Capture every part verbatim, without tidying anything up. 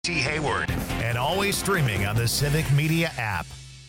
T. Hayward, and always streaming on the Civic Media app.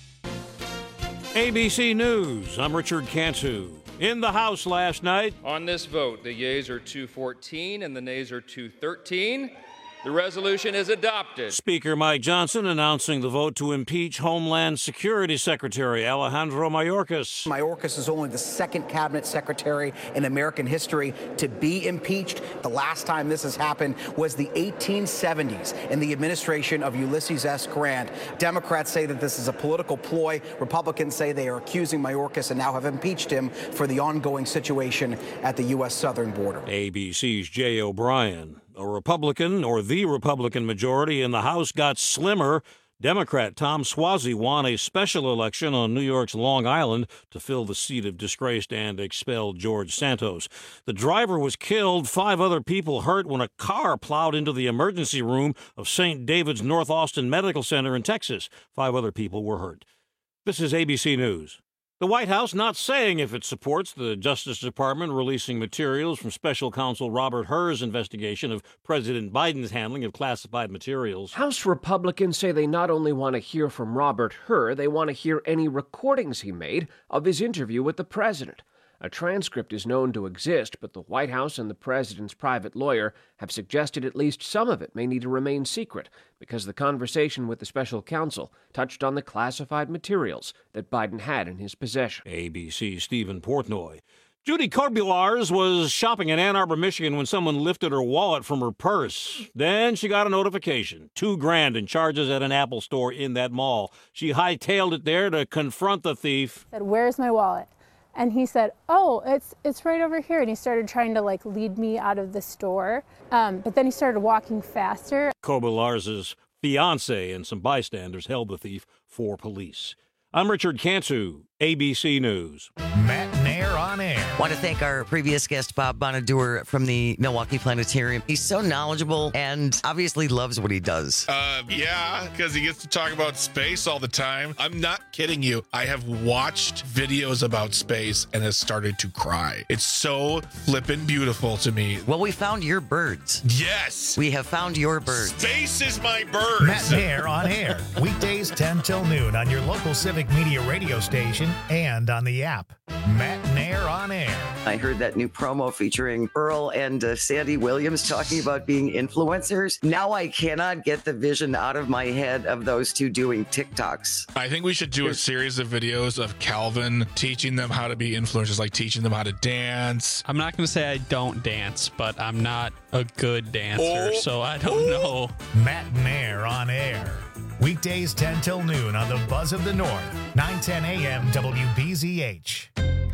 A B C News, I'm Richard Cantu. In the House last night. On this vote, the yeas are two fourteen and the nays are two thirteen. The resolution is adopted. Speaker Mike Johnson announcing the vote to impeach Homeland Security Secretary Alejandro Mayorkas. Mayorkas is only the second cabinet secretary in American history to be impeached. The last time this has happened was the eighteen seventies in the administration of Ulysses S. Grant. Democrats say that this is a political ploy. Republicans say they are accusing Mayorkas and now have impeached him for the ongoing situation at the U S southern border. A B C's Jay O'Brien. A Republican, or the Republican majority in the House, got slimmer. Democrat Tom Suozzi won a special election on New York's Long Island to fill the seat of disgraced and expelled George Santos. The driver was killed, five other people hurt when a car plowed into the emergency room of Saint David's North Austin Medical Center in Texas. Five other people were hurt. This is A B C News. The White House not saying if it supports the Justice Department releasing materials from Special Counsel Robert Hur's investigation of President Biden's handling of classified materials. House Republicans say they not only want to hear from Robert Hur, they want to hear any recordings he made of his interview with the president. A transcript is known to exist, but the White House and the president's private lawyer have suggested at least some of it may need to remain secret because the conversation with the special counsel touched on the classified materials that Biden had in his possession. A B C's Stephen Portnoy. Judy Korbulars was shopping in Ann Arbor, Michigan when someone lifted her wallet from her purse. Then she got a notification. Two grand in charges at an Apple store in that mall. She hightailed it there to confront the thief. Said, "Where's my wallet?" And he said, "Oh, it's it's right over here." And he started trying to like lead me out of the store. Um, but then he started walking faster. Korbulars's fiance and some bystanders held the thief for police. I'm Richard Cantu, A B C News. Matt Nair on air. Want to thank our previous guest, Bob Bonadur from the Milwaukee Planetarium. He's so knowledgeable and obviously loves what he does. Uh, yeah, because he gets to talk about space all the time. I'm not kidding you. I have watched videos about space and has started to cry. It's so flippin' beautiful to me. Well, we found your birds. Yes. We have found your birds. Space is my birds. Matt Nair on air. Weekdays ten till noon on your local Civic Media radio station and on the app. Matt Nair on air. I heard that new promo featuring Earl and uh, Sandy Williams talking about being influencers. Now I cannot get the vision out of my head of those two doing TikToks. I think we should do a series of videos of Calvin teaching them how to be influencers, like teaching them how to dance. I'm not going to say I don't dance, but I'm not a good dancer, Oh. so I don't know. Matt Nair on air. Weekdays ten till noon on the Buzz of the North, nine ten a.m. W B Z H.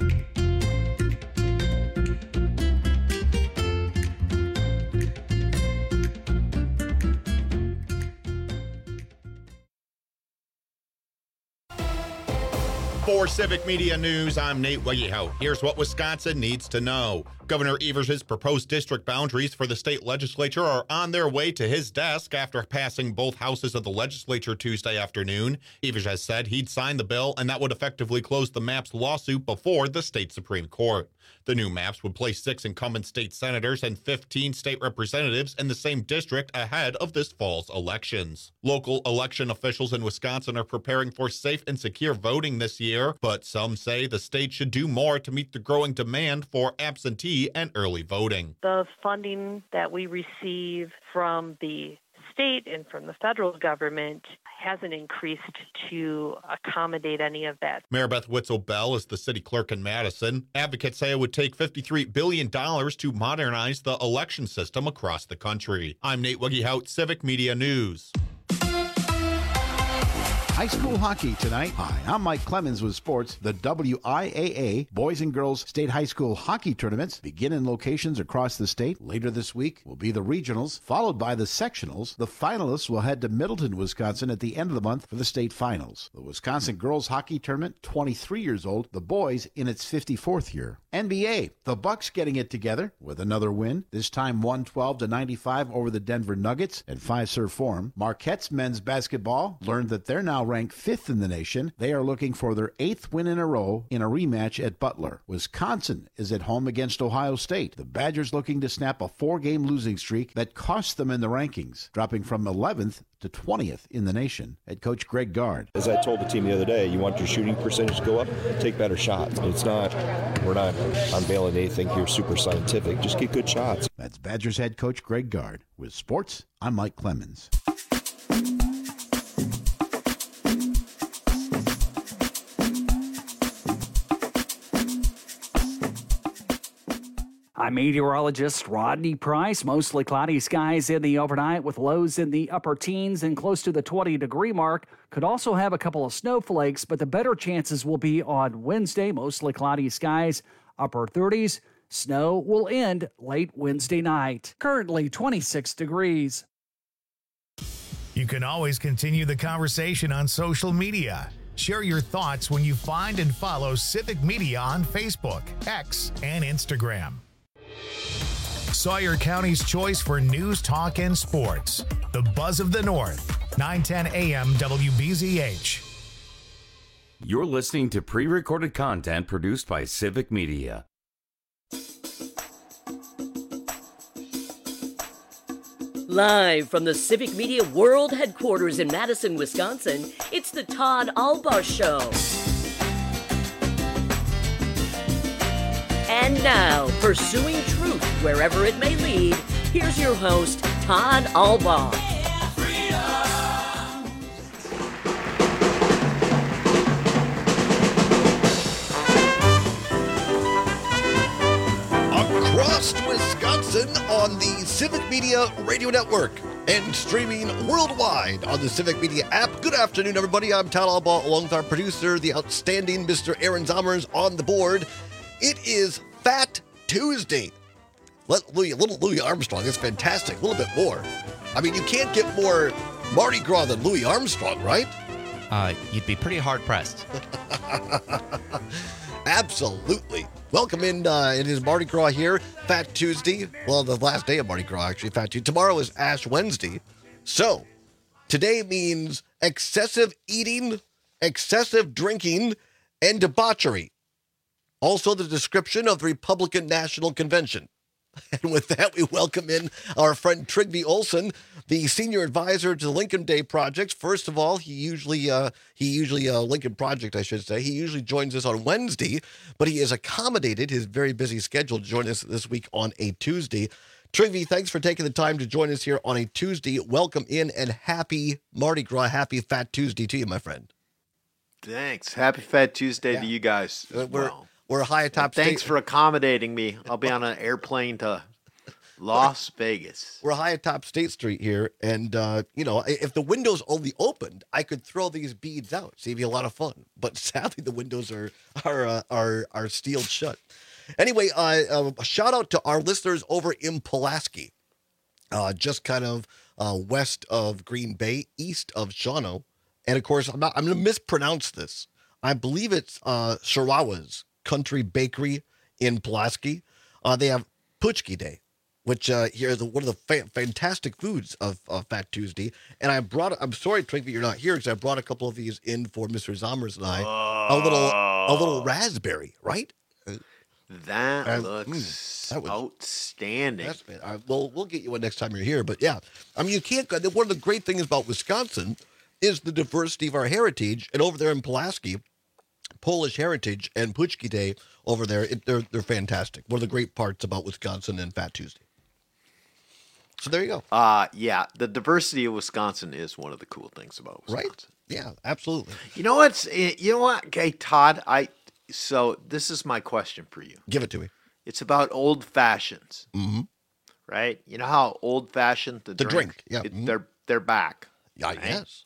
For Civic Media News, I'm Nate Wegehout. Here's what Wisconsin needs to know. Governor Evers' proposed district boundaries for the state legislature are on their way to his desk after passing both houses of the legislature Tuesday afternoon. Evers has said he'd sign the bill, and that would effectively close the MAPS lawsuit before the state Supreme Court. The new maps would place six incumbent state senators and fifteen state representatives in the same district ahead of this fall's elections. Local election officials in Wisconsin are preparing for safe and secure voting this year, but some say the state should do more to meet the growing demand for absentee and early voting. The funding that we receive from the state and from the federal government hasn't increased to accommodate any of that. Mayor Beth Witzel-Bell is the city clerk in Madison. Advocates say it would take fifty-three billion dollars to modernize the election system across the country. I'm Nate Wegehout, Civic Media News. High school hockey tonight. Hi, I'm Mike Clemens with sports. The W I A A Boys and Girls State High School Hockey Tournaments begin in locations across the state. Later this week will be the regionals, followed by the sectionals. The finalists will head to Middleton, Wisconsin at the end of the month for the state finals. The Wisconsin Girls Hockey Tournament, twenty-three years old. The boys in its fifty-fourth year. N B A, the Bucks getting it together with another win, this time one twelve to ninety-five over the Denver Nuggets at Fiserv Forum. Marquette's men's basketball learned that they're now ranked fifth in the nation. They are looking for their eighth win in a row in a rematch at Butler. Wisconsin is at home against Ohio State. The Badgers looking to snap a four-game losing streak that cost them in the rankings, dropping from eleventh to twentieth in the nation. Head coach Greg Gard. As I told the team the other day, you want your shooting percentage to go up, take better shots. It's not, we're not unveiling anything here super scientific. Just get good shots. That's Badgers head coach Greg Gard. With sports, I'm Mike Clemens. I'm meteorologist Rodney Price. Mostly cloudy skies in the overnight with lows in the upper teens and close to the twenty degree mark. Could also have a couple of snowflakes, but the better chances will be on Wednesday. Mostly cloudy skies, upper thirties. Snow will end late Wednesday night. Currently twenty-six degrees. You can always continue the conversation on social media. Share your thoughts when you find and follow Civic Media on Facebook, X, and Instagram. Sawyer County's choice for news, talk, and sports. The Buzz of the North, nine ten A M W B Z H. You're listening to pre-recorded content produced by Civic Media. Live from the Civic Media World Headquarters in Madison, Wisconsin, it's the Todd Albaugh Show. And now, pursuing truth wherever it may lead, here's your host, Todd Albaugh. Across Wisconsin on the Civic Media Radio Network and streaming worldwide on the Civic Media app. Good afternoon, everybody. I'm Todd Albaugh, along with our producer, the outstanding Mister Aaron Zommers, on the board. It is Fat Tuesday. Let Louis, little Louis Armstrong, that's fantastic. A little bit more. I mean, you can't get more Mardi Gras than Louis Armstrong, right? Uh, you'd be pretty hard-pressed. Absolutely. Welcome in. Uh, it is Mardi Gras here, Fat Tuesday. Well, the last day of Mardi Gras, actually, Fat Tuesday. Tomorrow is Ash Wednesday. So, today means excessive eating, excessive drinking, and debauchery. Also, the description of the Republican National Convention. And with that, we welcome in our friend Trygve Olsen, the senior advisor to the Lincoln Day Project. First of all, he usually, uh, he usually, uh, Lincoln Project, I should say, he usually joins us on Wednesday, but he has accommodated his very busy schedule to join us this week on a Tuesday. Trygve, thanks for taking the time to join us here on a Tuesday. Welcome in and happy Mardi Gras, happy Fat Tuesday to you, my friend. Thanks. Happy Fat Tuesday yeah. to you guys. We're, well. We're high atop state. Thanks for accommodating me. I'll be on an airplane to Las Vegas. We're high atop State Street here, and, uh, you know, if the windows only opened, I could throw these beads out. See, it'd be a lot of fun. But sadly, the windows are are uh, are, are sealed shut. Anyway, uh, uh, a shout out to our listeners over in Pulaski, uh, just kind of uh, west of Green Bay, east of Shawano. And, of course, I'm, not, I'm going to mispronounce this. I believe it's uh, Shirawa's Country Bakery in Pulaski. Uh, they have Puchki Day, which uh, here is one of the fa- fantastic foods of uh, Fat Tuesday. And I brought, I'm sorry, Trygve, you're not here, because I brought a couple of these in for Mister Zommers and I. Uh, a little a little raspberry, right? That uh, looks mm, that was, outstanding. That's, uh, well, we'll get you one next time you're here. But yeah, I mean, you can't, one of the great things about Wisconsin is the diversity of our heritage. And over there in Pulaski, Polish Heritage and Puchki Day over there, it, they're they're fantastic. One of the great parts about Wisconsin and Fat Tuesday. So there you go. Uh yeah, the diversity of Wisconsin is one of the cool things about Wisconsin. Right? Yeah, absolutely. You know what's you know what? Okay, Todd, I so this is my question for you. Give it to me. It's about old fashions. Mm-hmm. Right? You know how old fashioned the, the drink, drink yeah. It, mm-hmm. they're they're back. Yeah, right? yes.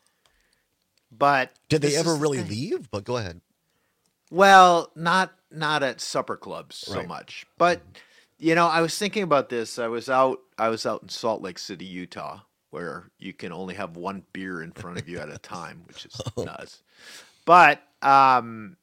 But did they ever really leave? But go ahead. Well, not not at supper clubs so right. much, but you know, I was thinking about this. I was out. I was out in Salt Lake City, Utah, where you can only have one beer in front of you at a time, which is oh. nuts. But um,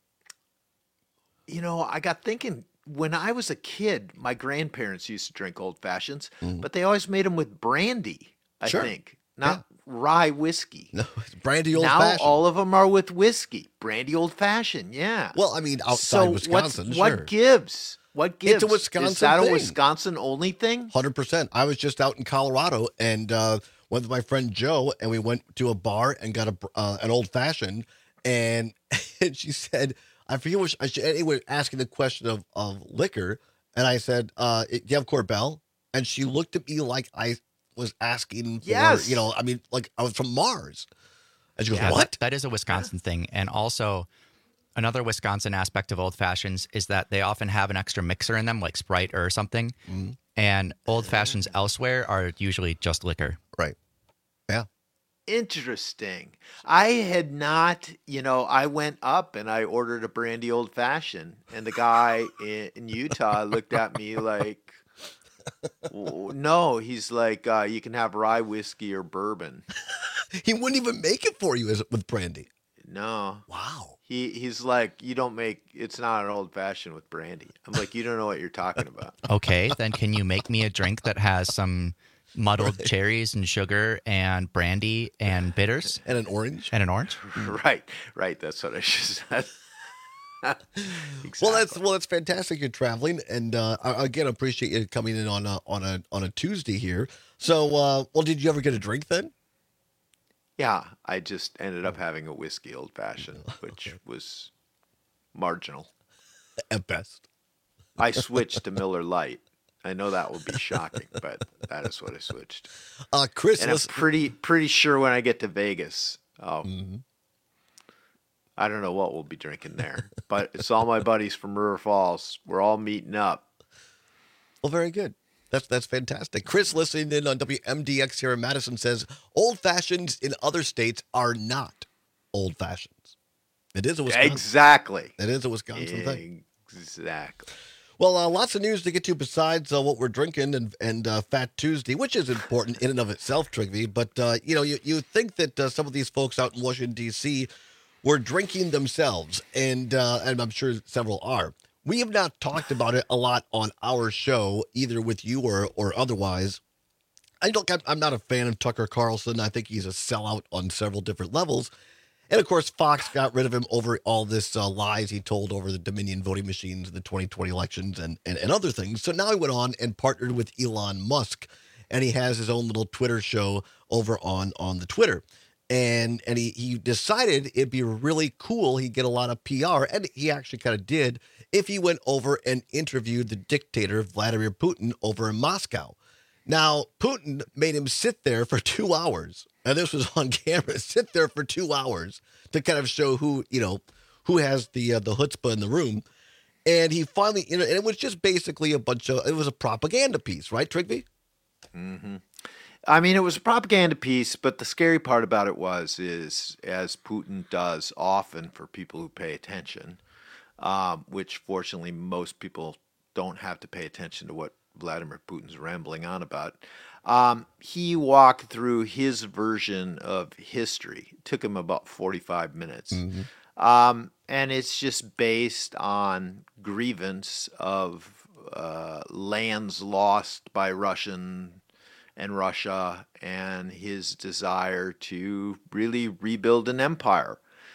you know, I got thinking. When I was a kid, my grandparents used to drink old fashions, mm. but they always made them with brandy. I sure. think not Yeah. rye whiskey. No, it's brandy old now fashioned. all of them are with whiskey, brandy old fashioned. Yeah. Well, I mean, outside so Wisconsin, what's, sure. what gives? What gives? It's a Wisconsin Is that thing. a Wisconsin only thing? one hundred percent. I was just out in Colorado and uh, went with my friend Joe, and we went to a bar and got a uh, an old fashioned. And, and she said, I forget what she, I should, anyway, asking the question of, of liquor. And I said, uh, do you have Corbel? And she looked at me like I was asking for, Yes. you know, I mean, like I was from Mars. And she goes, Yeah, what? that- that is a Wisconsin thing. And also, another Wisconsin aspect of old fashions is that they often have an extra mixer in them, like Sprite or something. Mm-hmm. And old fashions elsewhere are usually just liquor. Right. Yeah. Interesting. I had not, you know, I went up and I ordered a brandy old fashioned, and the guy in, in Utah looked at me like, "W- no, he's like, uh, you can have rye whiskey or bourbon. He wouldn't even make it for you as with brandy. No. Wow. He he's like, you don't make, it's not an old fashioned with brandy. I'm like, you don't know what you're talking about. Okay, then can you make me a drink that has some muddled cherries and sugar and brandy and bitters? And an orange? And an orange? Right, right. That's what I should have said. Well, that's well, that's fantastic. You're traveling, and uh, I- again, I appreciate you coming in on a on a on a Tuesday here. So, uh, well, did you ever get a drink then? Yeah, I just ended up having a whiskey old fashioned, which was marginal at best. I switched to Miller Lite. I know that will be shocking, but that is what I switched. Uh, Chris, and I'm listen- pretty pretty sure when I get to Vegas, oh, Mm-hmm. I don't know what we'll be drinking there, but it's all my buddies from River Falls. We're all meeting up. Well, very good. That's that's fantastic. Chris, listening in on W M D X here in Madison, says old fashions in other states are not old fashions. It is a Wisconsin. Exactly. It is a Wisconsin thing. Exactly. Well, uh, lots of news to get to besides uh, what we're drinking and and uh, Fat Tuesday, which is important in and of itself, Trigby. But uh, you know, you you think that uh, some of these folks out in Washington D C were drinking themselves, and uh, and I'm sure several are. We have not talked about it a lot on our show, either with you or or otherwise. I don't. I'm- I'm not a fan of Tucker Carlson. I think he's a sellout on several different levels. And of course, Fox got rid of him over all this uh, lies he told over the Dominion voting machines in the twenty twenty elections and, and, and other things. So now he went on and partnered with Elon Musk, and he has his own little Twitter show over on, on the Twitter. And and he, he decided it'd be really cool. He'd get a lot of P R, and he actually kind of did, if he went over and interviewed the dictator, Vladimir Putin, over in Moscow. Now, Putin made him sit there for two hours, and this was on camera, sit there for two hours to kind of show who, you know, who has the uh, the chutzpah in the room. And he finally, you know, and it was just basically a bunch of, it was a propaganda piece, right, Trigby? Mm-hmm. I mean, it was a propaganda piece, but the scary part about it was, is as Putin does often for people who pay attention, um, which fortunately most people don't have to pay attention to what Vladimir Putin's rambling on about. Um, he walked through his version of history. It took him about forty-five minutes. Um, and it's just based on grievance of uh, lands lost by Russian and Russia, and his desire to really rebuild an empire.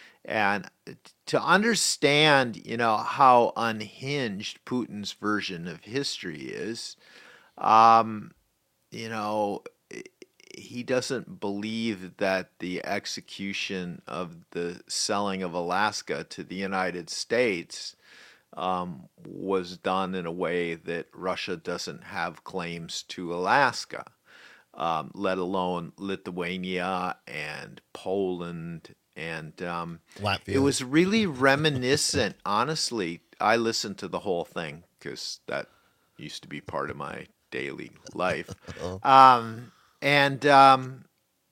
And to understand, you know, how unhinged Putin's version of history is, um, you know, he doesn't believe that the execution of the selling of Alaska to the United States um, was done in a way that Russia doesn't have claims to Alaska, um, let alone Lithuania and Poland. And um, Latvia. It was really reminiscent. Honestly, I listened to the whole thing because that used to be part of my daily life. Um, and um,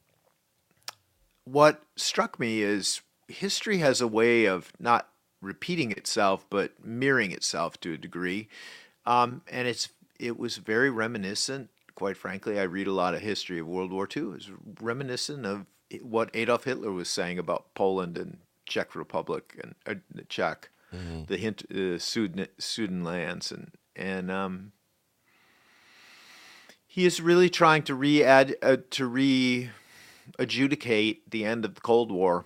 what struck me is history has a way of not repeating itself, but mirroring itself to a degree. Um, and it's it was very reminiscent. Quite frankly, I read a lot of history of World War Two. It's reminiscent of what Adolf Hitler was saying about Poland and Czech Republic and uh, the Czech, Mhm. the hint, uh, Sudan, Sudan lands, and and um, he is really trying to re add uh, to re adjudicate the end of the Cold War.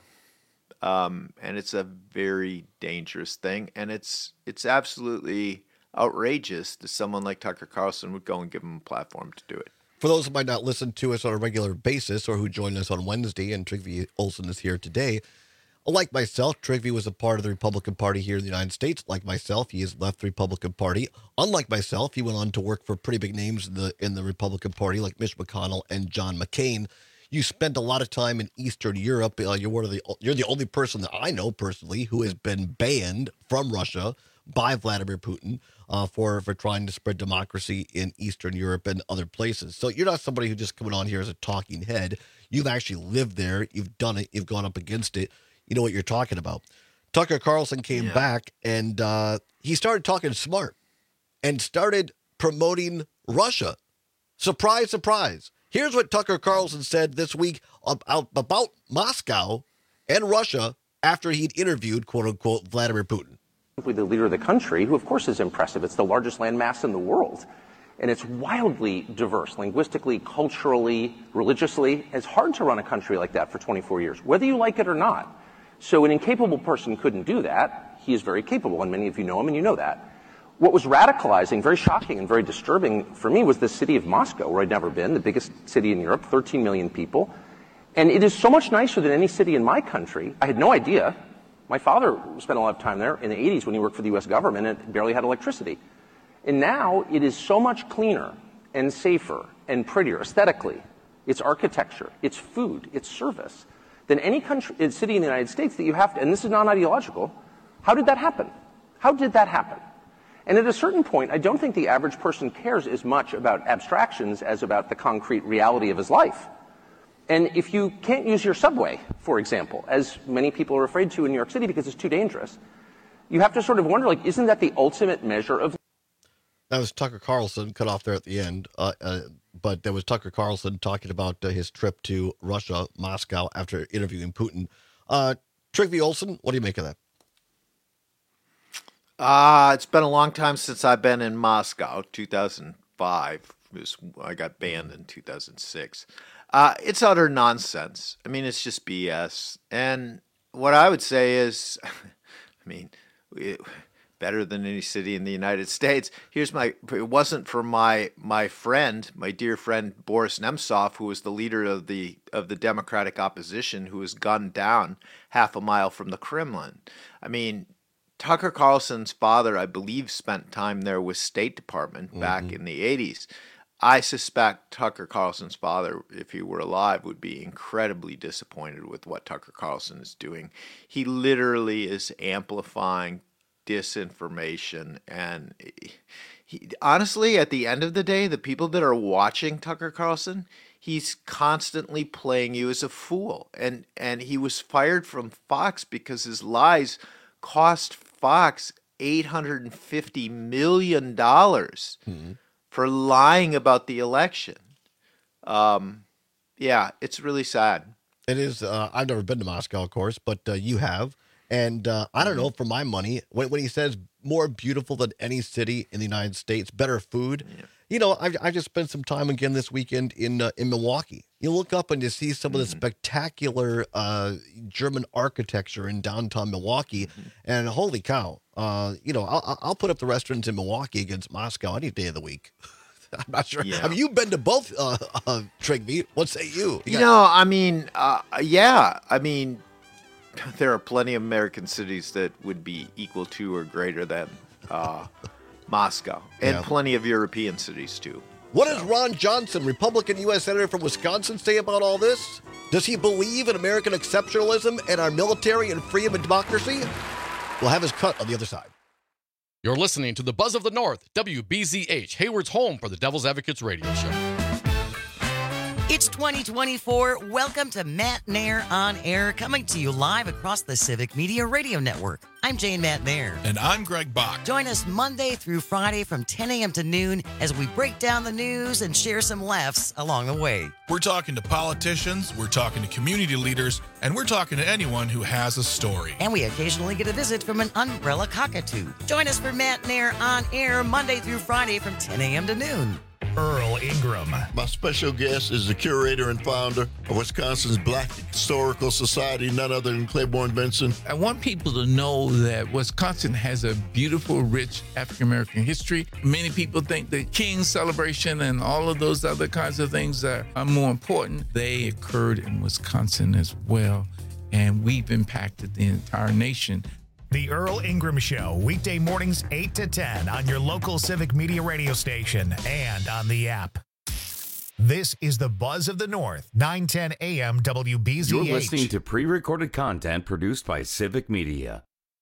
Um, and it's a very dangerous thing. And it's it's absolutely outrageous that someone like Tucker Carlson would go and give him a platform to do it. For those who might not listen to us on a regular basis or who joined us on Wednesday, and Trygve Olsen is here today, like myself, Trygve was a part of the Republican Party here in the United States. Like myself, he has left the Republican Party. Unlike myself, he went on to work for pretty big names in the in the Republican Party, like Mitch McConnell and John McCain. You spent a lot of time in Eastern Europe. Uh, you're one of the you're the only person that I know personally who has been banned from Russia by Vladimir Putin uh, for for trying to spread democracy in Eastern Europe and other places. So you're not somebody who's just coming on here as a talking head. You've actually lived there. You've done it. You've gone up against it. You know what you're talking about. Tucker Carlson came Yeah. back and uh, he started talking smart and started promoting Russia. Surprise, surprise. Here's what Tucker Carlson said this week about, about Moscow and Russia after he'd interviewed, quote unquote, Vladimir Putin. The leader of the country, who of course is impressive. It's the largest landmass in the world. And it's wildly diverse, linguistically, culturally, religiously. It's hard to run a country like that for twenty-four years, whether you like it or not. So an incapable person couldn't do that. He is very capable, and many of you know him, and you know that. What was radicalizing, very shocking and very disturbing for me was the city of Moscow, where I'd never been, the biggest city in Europe, thirteen million people. And it is so much nicer than any city in my country. I had no idea. My father spent a lot of time there in the eighties when he worked for the U S government and it barely had electricity. And now it is so much cleaner and safer and prettier aesthetically. Its architecture, its food, its service, than any country, city in the United States that you have to, and this is non-ideological. How did that happen? How did that happen? And at a certain point, I don't think the average person cares as much about abstractions as about the concrete reality of his life. And if you can't use your subway, for example, as many people are afraid to in New York City because it's too dangerous, you have to sort of wonder, like, isn't that the ultimate measure of... That was Tucker Carlson, cut off there at the end. Uh, uh, but there was Tucker Carlson talking about uh, his trip to Russia, Moscow, after interviewing Putin. Uh, Trygve Olsen, what do you make of that? Uh, it's been a long time since I've been in Moscow. two thousand five was I got banned in two thousand six. Uh, it's utter nonsense. I mean, it's just B S. And what I would say is, I mean, it, better than any city in the United States. Here's my, it wasn't for my my friend, my dear friend Boris Nemtsov, who was the leader of the of the Democratic opposition, who was gunned down half a mile from the Kremlin. I mean, Tucker Carlson's father, I believe, spent time there with State Department mm-hmm. back in the eighties. I suspect Tucker Carlson's father, if he were alive, would be incredibly disappointed with what Tucker Carlson is doing. He literally is amplifying disinformation, and he, honestly, at the end of the day, the people that are watching Tucker Carlson, he's constantly playing you as a fool. And and he was fired from Fox because his lies cost Fox eight hundred fifty million dollars mm-hmm. for lying about the election. Um, yeah, it's really sad. It is. Uh, I've never been to Moscow, of course, but uh, you have. And uh, I don't know, for my money, when, when he says more beautiful than any city in the United States, better food, yeah. you know, I I just spent some time again this weekend in uh, in Milwaukee. You look up and you see some mm-hmm. of the spectacular uh, German architecture in downtown Milwaukee, mm-hmm. and holy cow, uh, you know, I'll, I'll put up the restaurants in Milwaukee against Moscow any day of the week. I'm not sure. Yeah. Have you been to both, uh, uh, Trygve? What say you? You, you got- know, I mean, uh, yeah, I mean, there are plenty of American cities that would be equal to or greater than uh, Moscow, and yeah. plenty of European cities, too. What so. does Ron Johnson, Republican U S Senator from Wisconsin, say about all this? Does he believe in American exceptionalism and our military and freedom and democracy? We'll have his cut on the other side. You're listening to the Buzz of the North, W B Z H, Hayward's home for the Devil's Advocates radio show. It's twenty twenty-four. Welcome to Matt Nair on Air, coming to you live across the Civic Media Radio Network. I'm Jane Matt Nair. And I'm Greg Bach. Join us Monday through Friday from ten a.m. to noon as we break down the news and share some laughs along the way. We're talking to politicians, we're talking to community leaders, and we're talking to anyone who has a story. And we occasionally get a visit from an umbrella cockatoo. Join us for Matt Nair on Air Monday through Friday from ten a.m. to noon. Earl Ingram. My special guest is the curator and founder of Wisconsin's Black Historical Society, none other than Claiborne Benson. I want people to know that Wisconsin has a beautiful, rich African-American history. Many people think the King's celebration and all of those other kinds of things are, are more important. They occurred in Wisconsin as well, and we've impacted the entire nation. The Earl Ingram Show, weekday mornings eight to ten on your local Civic Media radio station and on the app. This is the Buzz of the North, nine ten A M W B Z H. You're listening to pre-recorded content produced by Civic Media.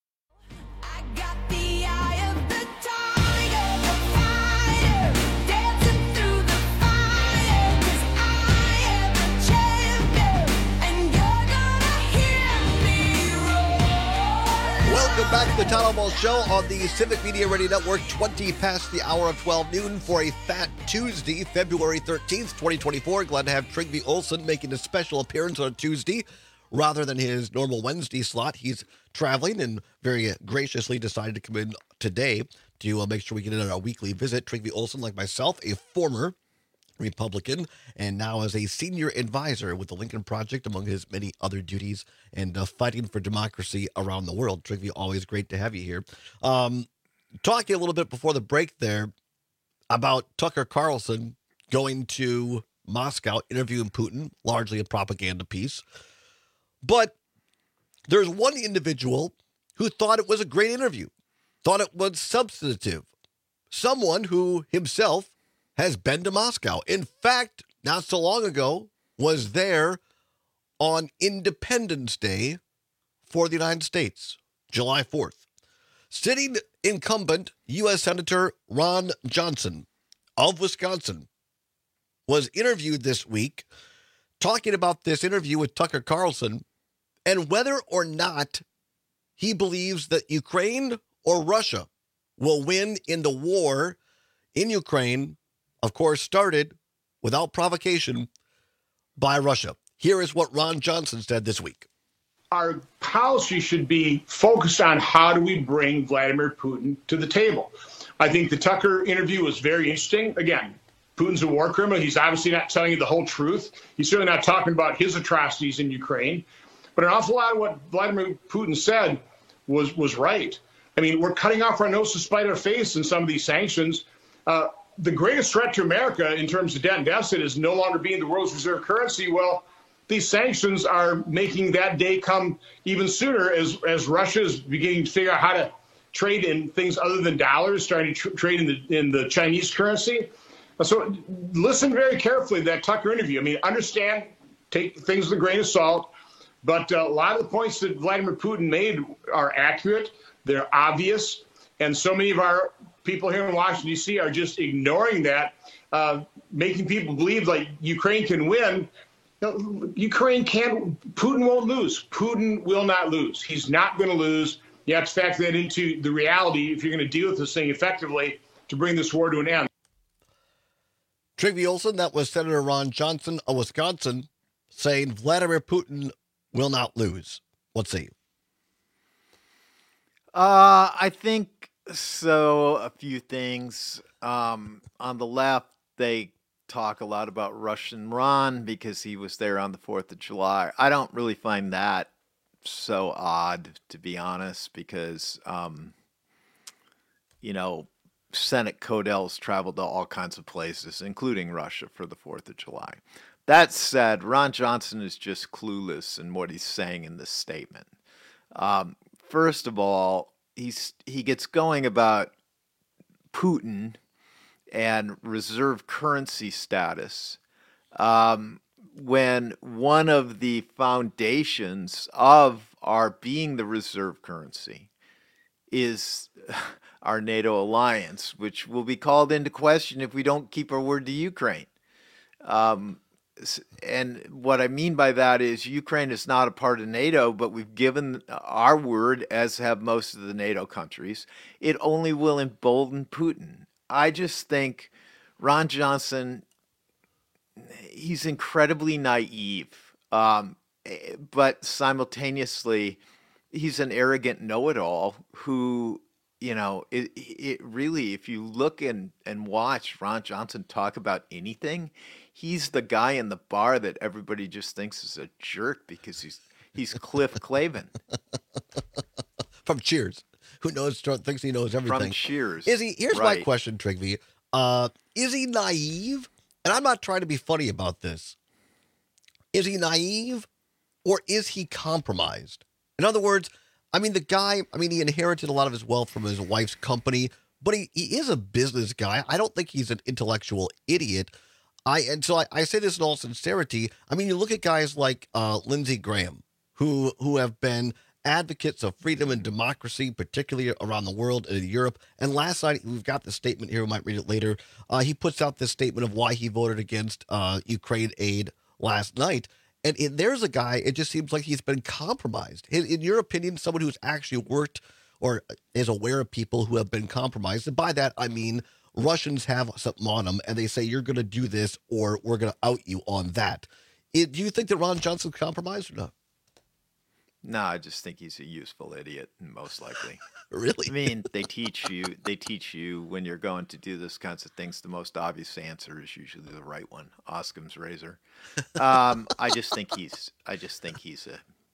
Welcome back to the Town Hall Ball Show on the Civic Media Radio Network, twenty past the hour of twelve noon for a Fat Tuesday, February thirteenth, twenty twenty-four. Glad to have Trygve Olsen making a special appearance on Tuesday rather than his normal Wednesday slot. He's traveling and very graciously decided to come in today to uh, make sure we get in on our weekly visit. Trygve Olsen, like myself, a former Republican, and now as a senior advisor with the Lincoln Project, among his many other duties, and uh, fighting for democracy around the world. Trygve, always great to have you here. Um, talking a little bit before the break there about Tucker Carlson going to Moscow, interviewing Putin, largely a propaganda piece. But there's one individual who thought it was a great interview, thought it was substantive, someone who himself has been to Moscow. In fact, not so long ago, was there on Independence Day for the United States, July fourth. Sitting incumbent U S Senator Ron Johnson of Wisconsin was interviewed this week talking about this interview with Tucker Carlson and whether or not he believes that Ukraine or Russia will win in the war in Ukraine, of course, started without provocation by Russia. Here is what Ron Johnson said this week. Our policy should be focused on how do we bring Vladimir Putin to the table. I think the Tucker interview was very interesting. Again, Putin's a war criminal. He's obviously not telling you the whole truth. He's certainly not talking about his atrocities in Ukraine. But an awful lot of what Vladimir Putin said was, was right. I mean, we're cutting off our nose to spite our face in some of these sanctions. Uh, The greatest threat to America in terms of debt and deficit is no longer being the world's reserve currency. Well, these sanctions are making that day come even sooner as, as Russia is beginning to figure out how to trade in things other than dollars, starting to tr- trade in the, in the Chinese currency. So listen very carefully to that Tucker interview. I mean, understand, take things with a grain of salt, but uh, a lot of the points that Vladimir Putin made are accurate. They're obvious. And so many of our people here in Washington, D C are just ignoring that, uh, making people believe like Ukraine can win. No, Ukraine can't, Putin won't lose. Putin will not lose. He's not going to lose. You have to factor that into the reality if you're going to deal with this thing effectively to bring this war to an end. Trygve Olsen, that was Senator Ron Johnson of Wisconsin, saying Vladimir Putin will not lose. Let's see. Uh, I think so. A few things. Um, on the left, they talk a lot about Russian Ron because he was there on the fourth of July. I don't really find that so odd, to be honest, because, um, you know, Senate Codell's traveled to all kinds of places, including Russia, for the fourth of July. That said, Ron Johnson is just clueless in what he's saying in this statement. Um, first of all, he's he gets going about Putin and reserve currency status um, when one of the foundations of our being the reserve currency is our NATO alliance, which will be called into question if we don't keep our word to Ukraine. Um, and what I mean by that is Ukraine is not a part of NATO, but we've given our word, as have most of the NATO countries. It only will embolden Putin. I just think Ron Johnson, he's incredibly naive, um, but simultaneously, he's an arrogant know-it-all who you know, it it really, if you look and, and watch Ron Johnson talk about anything, he's the guy in the bar that everybody just thinks is a jerk because he's he's Cliff Clavin. From Cheers. Who knows, thinks he knows everything. From Cheers. Is he, here's right. my question, Trigby. Uh, is he naive? And I'm not trying to be funny about this. Is he naive or is he compromised? In other words, I mean, the guy, I mean, he inherited a lot of his wealth from his wife's company, but he, he is a business guy. I don't think he's an intellectual idiot. I And so I, I say this in all sincerity. I mean, you look at guys like uh, Lindsey Graham, who who have been advocates of freedom and democracy, particularly around the world and in Europe. And last night, we've got the statement here. We might read it later. Uh, he puts out this statement of why he voted against uh, Ukraine aid last night. And it, there's a guy, it just seems like he's been compromised. In, in your opinion, someone who's actually worked or is aware of people who have been compromised. And by that, I mean Russians have something on them and they say, you're going to do this or we're going to out you on that. It, do you think that Ron Johnson's compromised or not? No, I just think he's a useful idiot, most likely. Really? I mean, they teach you. They teach you when you're going to do those kinds of things. The most obvious answer is usually the right one. Occam's razor. Um, I just think he's. I just think he's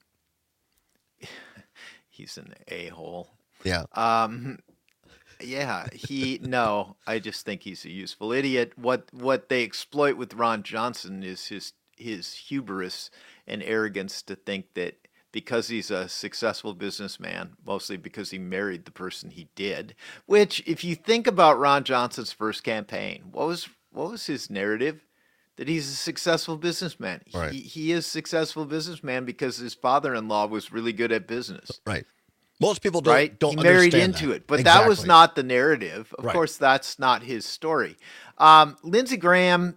a. He's an a-hole. Yeah. Um. Yeah. He. No. I just think he's a useful idiot. What What they exploit with Ron Johnson is his his hubris and arrogance to think that, because he's a successful businessman, mostly because he married the person he did, which, if you think about Ron Johnson's first campaign, what was what was his narrative? That he's a successful businessman. Right. He, he is a successful businessman because his father-in-law was really good at business. Right. Most people don't, right? don't he married understand into that. it, but Exactly. that was not the narrative. Of Right. course, that's not his story. Um, Lindsey Graham,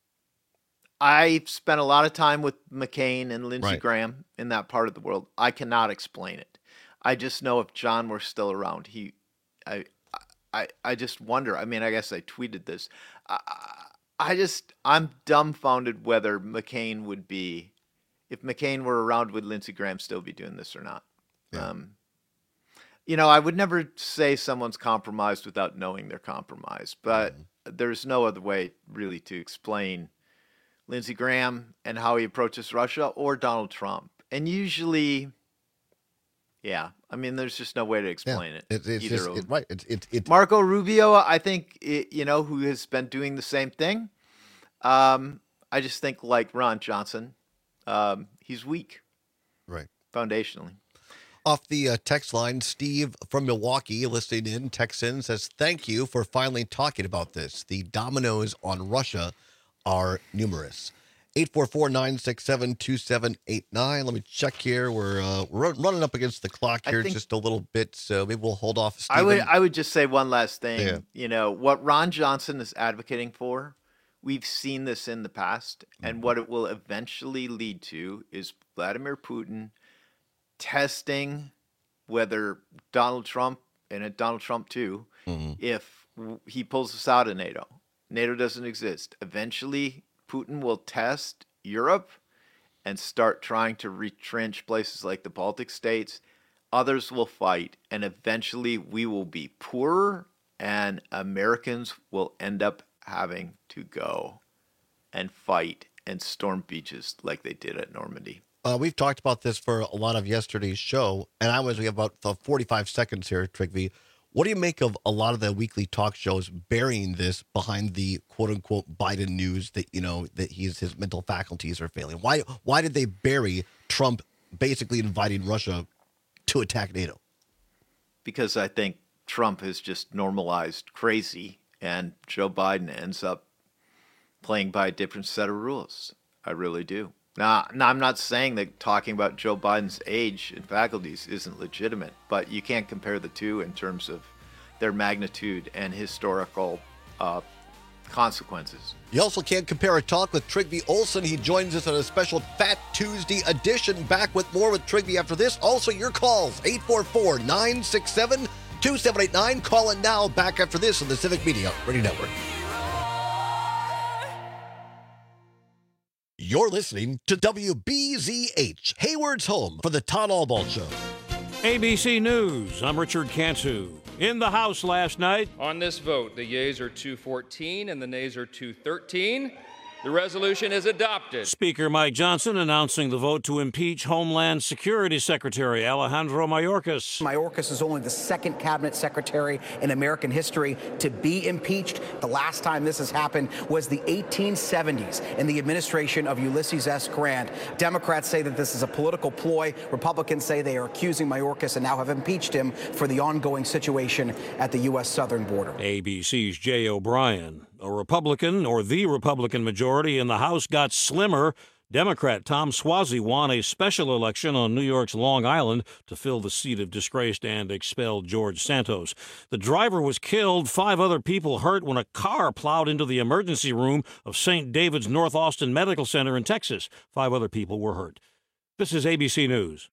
I spent a lot of time with McCain and Lindsey Right. Graham in that part of the world. I cannot explain it. I just know if John were still around, he, I, I, I just wonder. I mean, I guess I tweeted this. I, I just, I'm dumbfounded whether McCain would be, if McCain were around, would Lindsey Graham still be doing this or not? Yeah. Um, you know, I would never say someone's compromised without knowing they're compromised, but mm-hmm. there's no other way really to explain Lindsey Graham and how he approaches Russia or Donald Trump. And usually, yeah, I mean, there's just no way to explain Yeah. it. It- it's either just- of it- them. right. It- it- it- Marco Rubio, I think, it, you know, who has been doing the same thing. Um, I just think, like Ron Johnson, um, he's weak. Right. Foundationally. Off the uh, text line, Steve from Milwaukee listening in, texts in, says, thank you for finally talking about this. The dominoes on Russia are numerous. eight four four, nine six seven, two seven eight nine. Let me check here. We're, uh, we're running up against the clock I here think- just a little bit, so maybe we'll hold off. I would Stephen. I would just say one last thing. Yeah. You know, what Ron Johnson is advocating for, we've seen this in the past, and what it will eventually lead to is Vladimir Putin testing whether Donald Trump, and it- Donald Trump too, Mhm. if w- he pulls us out of NATO. NATO doesn't exist. Eventually, Putin will test Europe and start trying to retrench places like the Baltic states. Others will fight, and eventually we will be poorer, and Americans will end up having to go and fight and storm beaches like they did at Normandy. Uh, we've talked about this for a lot of yesterday's show, and I was we have about uh, forty-five seconds here, Trigby. What do you make of a lot of the weekly talk shows burying this behind the quote unquote Biden news that, you know, that he's his mental faculties are failing? Why why did they bury Trump basically inviting Russia to attack NATO? Because I think Trump has just normalized crazy, and Joe Biden ends up playing by a different set of rules. I really do. Now, now, I'm not saying that talking about Joe Biden's age and faculties isn't legitimate, but you can't compare the two in terms of their magnitude and historical uh, consequences. You also can't compare a talk with Trigby Olson. He joins us on a special Fat Tuesday edition. Back with more with Trigby after this. Also, your calls, eight four four, nine six seven, two seven eight nine. Call in now. Back after this on the Civic Media Radio Network. You're listening to W B Z H, Hayward's home for the Todd Albaugh Show. A B C News, I'm Richard Cantu. in the House last night. On this vote, the yeas are two fourteen and the nays are two thirteen. The resolution is adopted. Speaker Mike Johnson announcing the vote to impeach Homeland Security Secretary Alejandro Mayorkas. Mayorkas is only the second cabinet secretary in American history to be impeached. The last time this has happened was the eighteen seventies in the administration of Ulysses S. Grant. Democrats say that this is a political ploy. Republicans say they are accusing Mayorkas and now have impeached him for the ongoing situation at the U S southern border. A B C's Jay O'Brien. A Republican, or the Republican majority in the House, got slimmer. Democrat Tom Suozzi won a special election on New York's Long Island to fill the seat of disgraced and expelled George Santos. The driver was killed, five other people hurt when a car plowed into the emergency room of Saint David's North Austin Medical Center in Texas. Five other people were hurt. This is A B C News.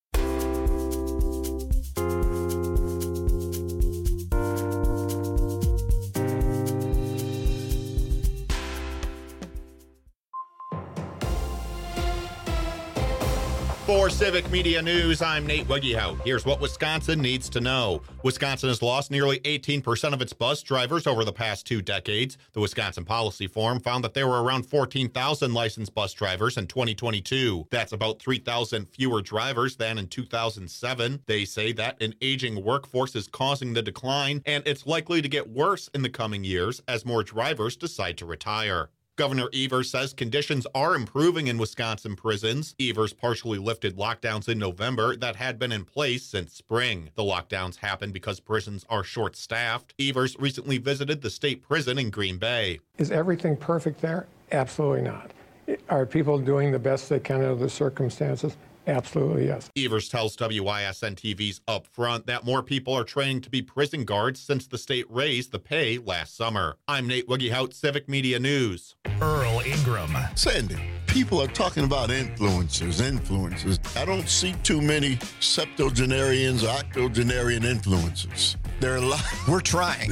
For Civic Media News, I'm Nate Wiggyhout. Here's what Wisconsin needs to know. Wisconsin has lost nearly eighteen percent of its bus drivers over the past two decades. The Wisconsin Policy Forum found that there were around fourteen thousand licensed bus drivers in twenty twenty-two. That's about three thousand fewer drivers than in two thousand seven. They say that an aging workforce is causing the decline, and it's likely to get worse in the coming years as more drivers decide to retire. Governor Evers says conditions are improving in Wisconsin prisons. Evers partially lifted lockdowns in November that had been in place since spring. The lockdowns happened because prisons are short-staffed. Evers recently visited the state prison in Green Bay. Is everything perfect there? Absolutely not. Are people doing the best they can under the circumstances? Absolutely, yes. Evers tells W I S N T V's Upfront that more people are training to be prison guards since the state raised the pay last summer. I'm Nate Wiggyhout, Civic Media News. Earl Ingram. Sandy, people are talking about influencers, influencers. I don't see too many septuagenarians or octogenarian influencers. There are a lot. We're trying.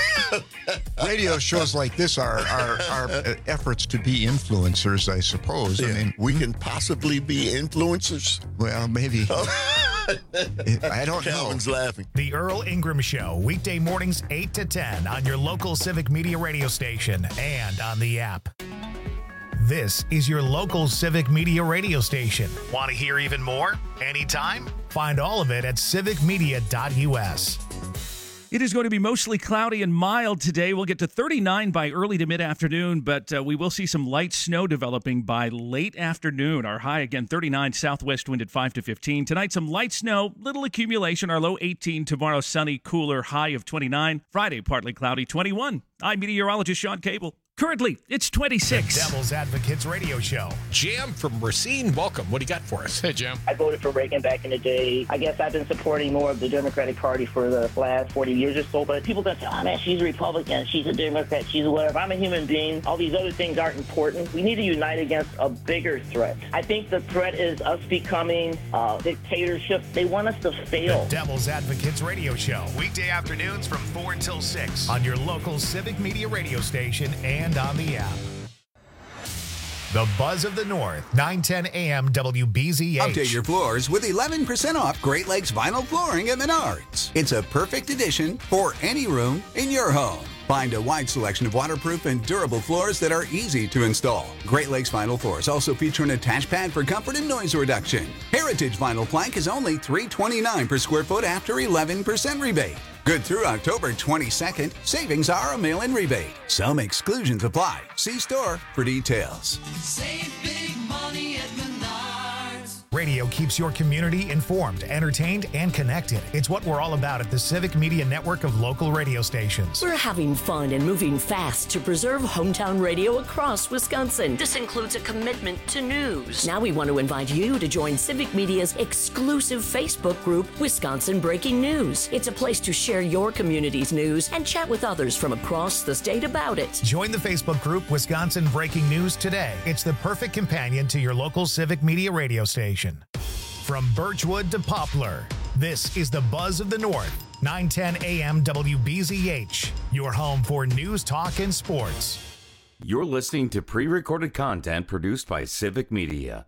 Radio shows like this are, are, are efforts to be influencers, I suppose. Yeah. I mean, we can possibly be influencers. Well, maybe. I don't Calvin's know. laughing. The Earl Ingram Show, weekday mornings eight to ten on your local Civic Media radio station and on the app. This is your local Civic Media radio station. Want to hear even more? Anytime? Find all of it at civic media dot u s. It is going to be mostly cloudy and mild today. We'll get to thirty-nine by early to mid-afternoon, but uh, we will see some light snow developing by late afternoon. Our high, again, thirty-nine, southwest wind at five to fifteen. Tonight, some light snow, little accumulation. Our low, eighteen. Tomorrow, sunny, cooler, high of twenty-nine. Friday, partly cloudy, twenty-one. I'm meteorologist Sean Cable. Currently, it's twenty-six. The Devil's Advocates radio show. Jam from Racine, welcome. What do you got for us? Hey, Jam. I voted for Reagan back in the day. I guess I've been supporting more of the Democratic Party for the last forty years or so, but people that say, oh man, she's a Republican, she's a Democrat, she's a whatever. I'm a human being. All these other things aren't important. We need to unite against a bigger threat. I think the threat is us becoming a dictatorship. They want us to fail. The Devil's Advocates radio show. Weekday afternoons from four until six on your local Civic Media radio station and on the app. The Buzz of the North, nine ten a m W B Z H. Update your floors with eleven percent off Great Lakes vinyl flooring at Menards. It's a perfect addition for any room in your home. Find a wide selection of waterproof and durable floors that are easy to install. Great Lakes vinyl floors also feature an attached pad for comfort and noise reduction. Heritage vinyl plank is only three twenty-nine per square foot after eleven percent rebate. Good through October twenty-second. Savings are a mail-in rebate. Some exclusions apply. See store for details. Save big money at Menards. Radio keeps your community informed, entertained, and connected. It's what we're all about at the Civic Media network of local radio stations. We're having fun and moving fast to preserve hometown radio across Wisconsin. This includes a commitment to news. Now we want to invite you to join Civic Media's exclusive Facebook group, Wisconsin Breaking News. It's a place to share your community's news and chat with others from across the state about it. Join the Facebook group Wisconsin Breaking News today. It's the perfect companion to your local Civic Media radio station. From Birchwood to Poplar, this is the Buzz of the North, nine ten a m W B Z H, your home for news, talk, and sports. You're listening to pre-recorded content produced by Civic Media.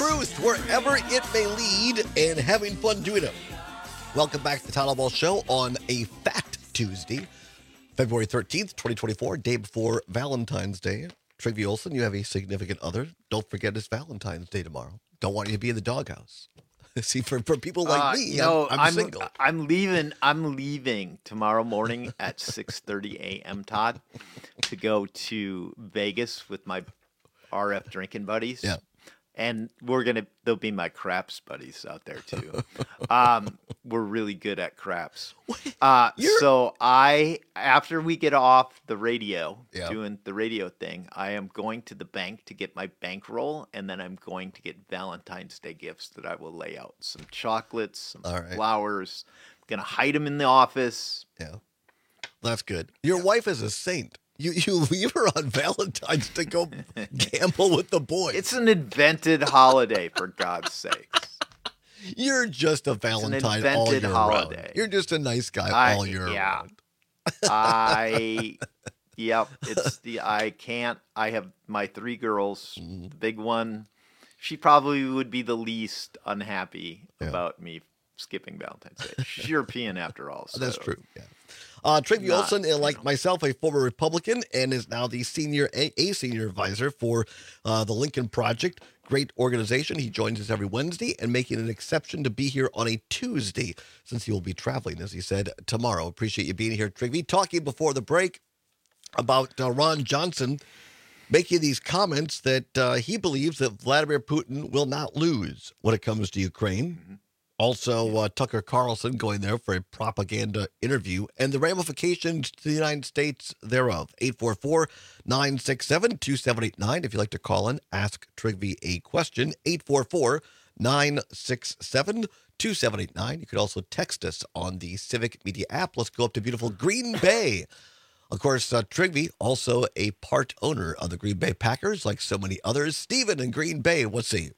truth wherever it may lead and having fun doing it. Welcome back to the Tyler Ball Show on a Fat Tuesday, February thirteenth, twenty twenty-four, day before Valentine's Day. Trygve Olsen, you have a significant other. Don't forget it's Valentine's Day tomorrow. Don't want you to be in the doghouse. See, for, for people like uh, me, no, I'm, I'm, I'm single. I'm leaving. I'm leaving tomorrow morning at six thirty a.m. Todd, to go to Vegas with my R F drinking buddies. Yeah, and we're gonna. They'll be my craps buddies out there too. um, we're really good at craps. Uh, so I, after we get off the radio, Yeah. doing the radio thing, I am going to the bank to get my bankroll, and then I'm going to get Valentine's Day gifts that I will lay out. Some chocolates, some All right. flowers. I'm gonna hide them in the office. Yeah, that's good. Your wife is a saint. You you leave her on Valentine's to go gamble with the boys. It's an invented holiday, for God's sakes. You're just a Valentine all invented year holiday. round. You're just a nice guy I- all year yeah. round. I, yep, it's the, I can't, I have my three girls, Mm-hmm. the big one, she probably would be the least unhappy about me skipping Valentine's Day. She's European after all. So. That's true. Yeah. Uh, Trygve Not, Olsen, uh, like myself, a former Republican, and is now the senior a, a senior advisor for uh, the Lincoln Project. Great organization. He joins us every Wednesday, and making an exception to be here on a Tuesday, since he will be traveling, as he said, tomorrow. Appreciate you being here, Trygve. Talking before the break about uh, Ron Johnson making these comments that uh, he believes that Vladimir Putin will not lose when it comes to Ukraine. Mm-hmm. Also, uh, Tucker Carlson going there for a propaganda interview, and the ramifications to the United States thereof. eight four four, nine six seven, two seven eight nine. If you'd like to call in, ask Trygve a question. eight four four, nine six seven, two seven eight nine. You could also text us on the Civic Media app. Let's go up to beautiful Green Bay. Of course, uh, Trygve, also a part owner of the Green Bay Packers, like so many others. Steven in Green Bay, what's he?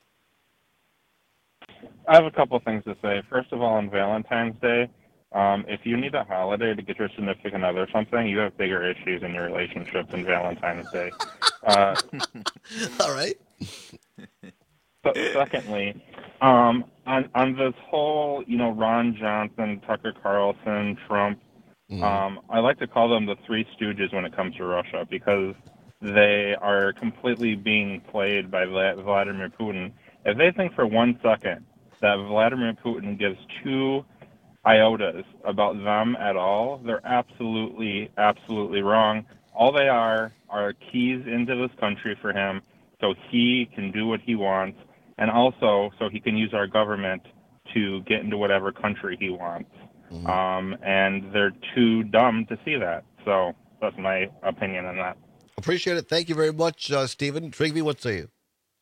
I have a couple things to say. First of all, on Valentine's Day, um, if you need a holiday to get your significant other something, you have bigger issues in your relationship than Valentine's Day. Uh, all right. So, secondly, um, on on this whole, you know, Ron Johnson, Tucker Carlson, Trump, Mm-hmm. um, I like to call them the Three Stooges when it comes to Russia, because they are completely being played by Vla- Vladimir Putin. If they think for one second that Vladimir Putin gives two iotas about them at all, they're absolutely, absolutely wrong. All they are are keys into this country for him so he can do what he wants, and also so he can use our government to get into whatever country he wants. Mm-hmm. Um, and they're too dumb to see that. So that's my opinion on that. Appreciate it. Thank you very much, uh, Stephen. Trygve, what say you?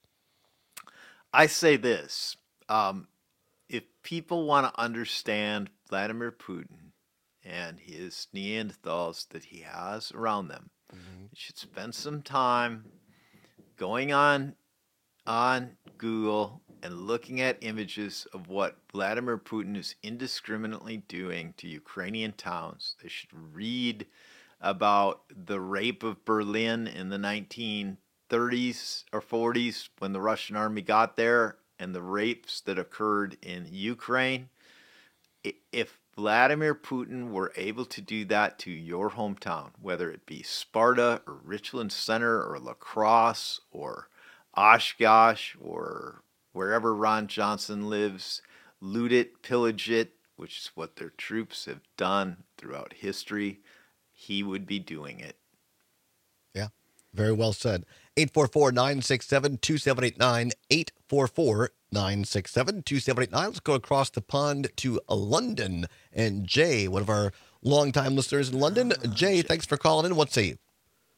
I say this. Um, if people want to understand Vladimir Putin and his Neanderthals that he has around them, Mm-hmm. they should spend some time going on on Google and looking at images of what Vladimir Putin is indiscriminately doing to Ukrainian towns. They should read about the rape of Berlin in the nineteen thirties or forties when the Russian army got there, and the rapes that occurred in Ukraine. If Vladimir Putin were able to do that to your hometown, whether it be Sparta or Richland Center or La Crosse or Oshkosh or wherever Ron Johnson lives, loot it, pillage it, which is what their troops have done throughout history, he would be doing it. Yeah, very well said. eight four four, nine six seven, two seven eight nine, eight four four, nine six seven, two seven eight nine. Let's go across the pond to London. And Jay, one of our longtime listeners in London. Jay, thanks for calling in. What say you?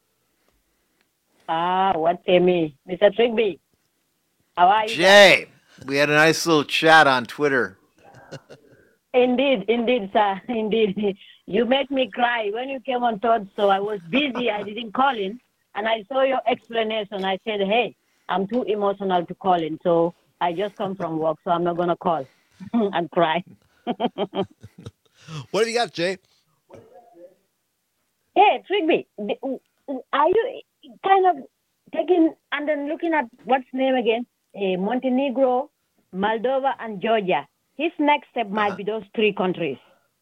Ah, what say me? Mister Trygve, how are you? Jay, we had a nice little chat on Twitter. Indeed, indeed, sir, indeed. You made me cry when you came on Todd, so I was busy. I didn't call in, and I saw your explanation. I said, hey, I'm too emotional to call in, so I just come from work, so I'm not going to call and cry. What have you got, Jay? Hey, Trygve, are you kind of taking and then looking at what's name again? uh, Montenegro, Moldova, and Georgia. His next step might be those three countries.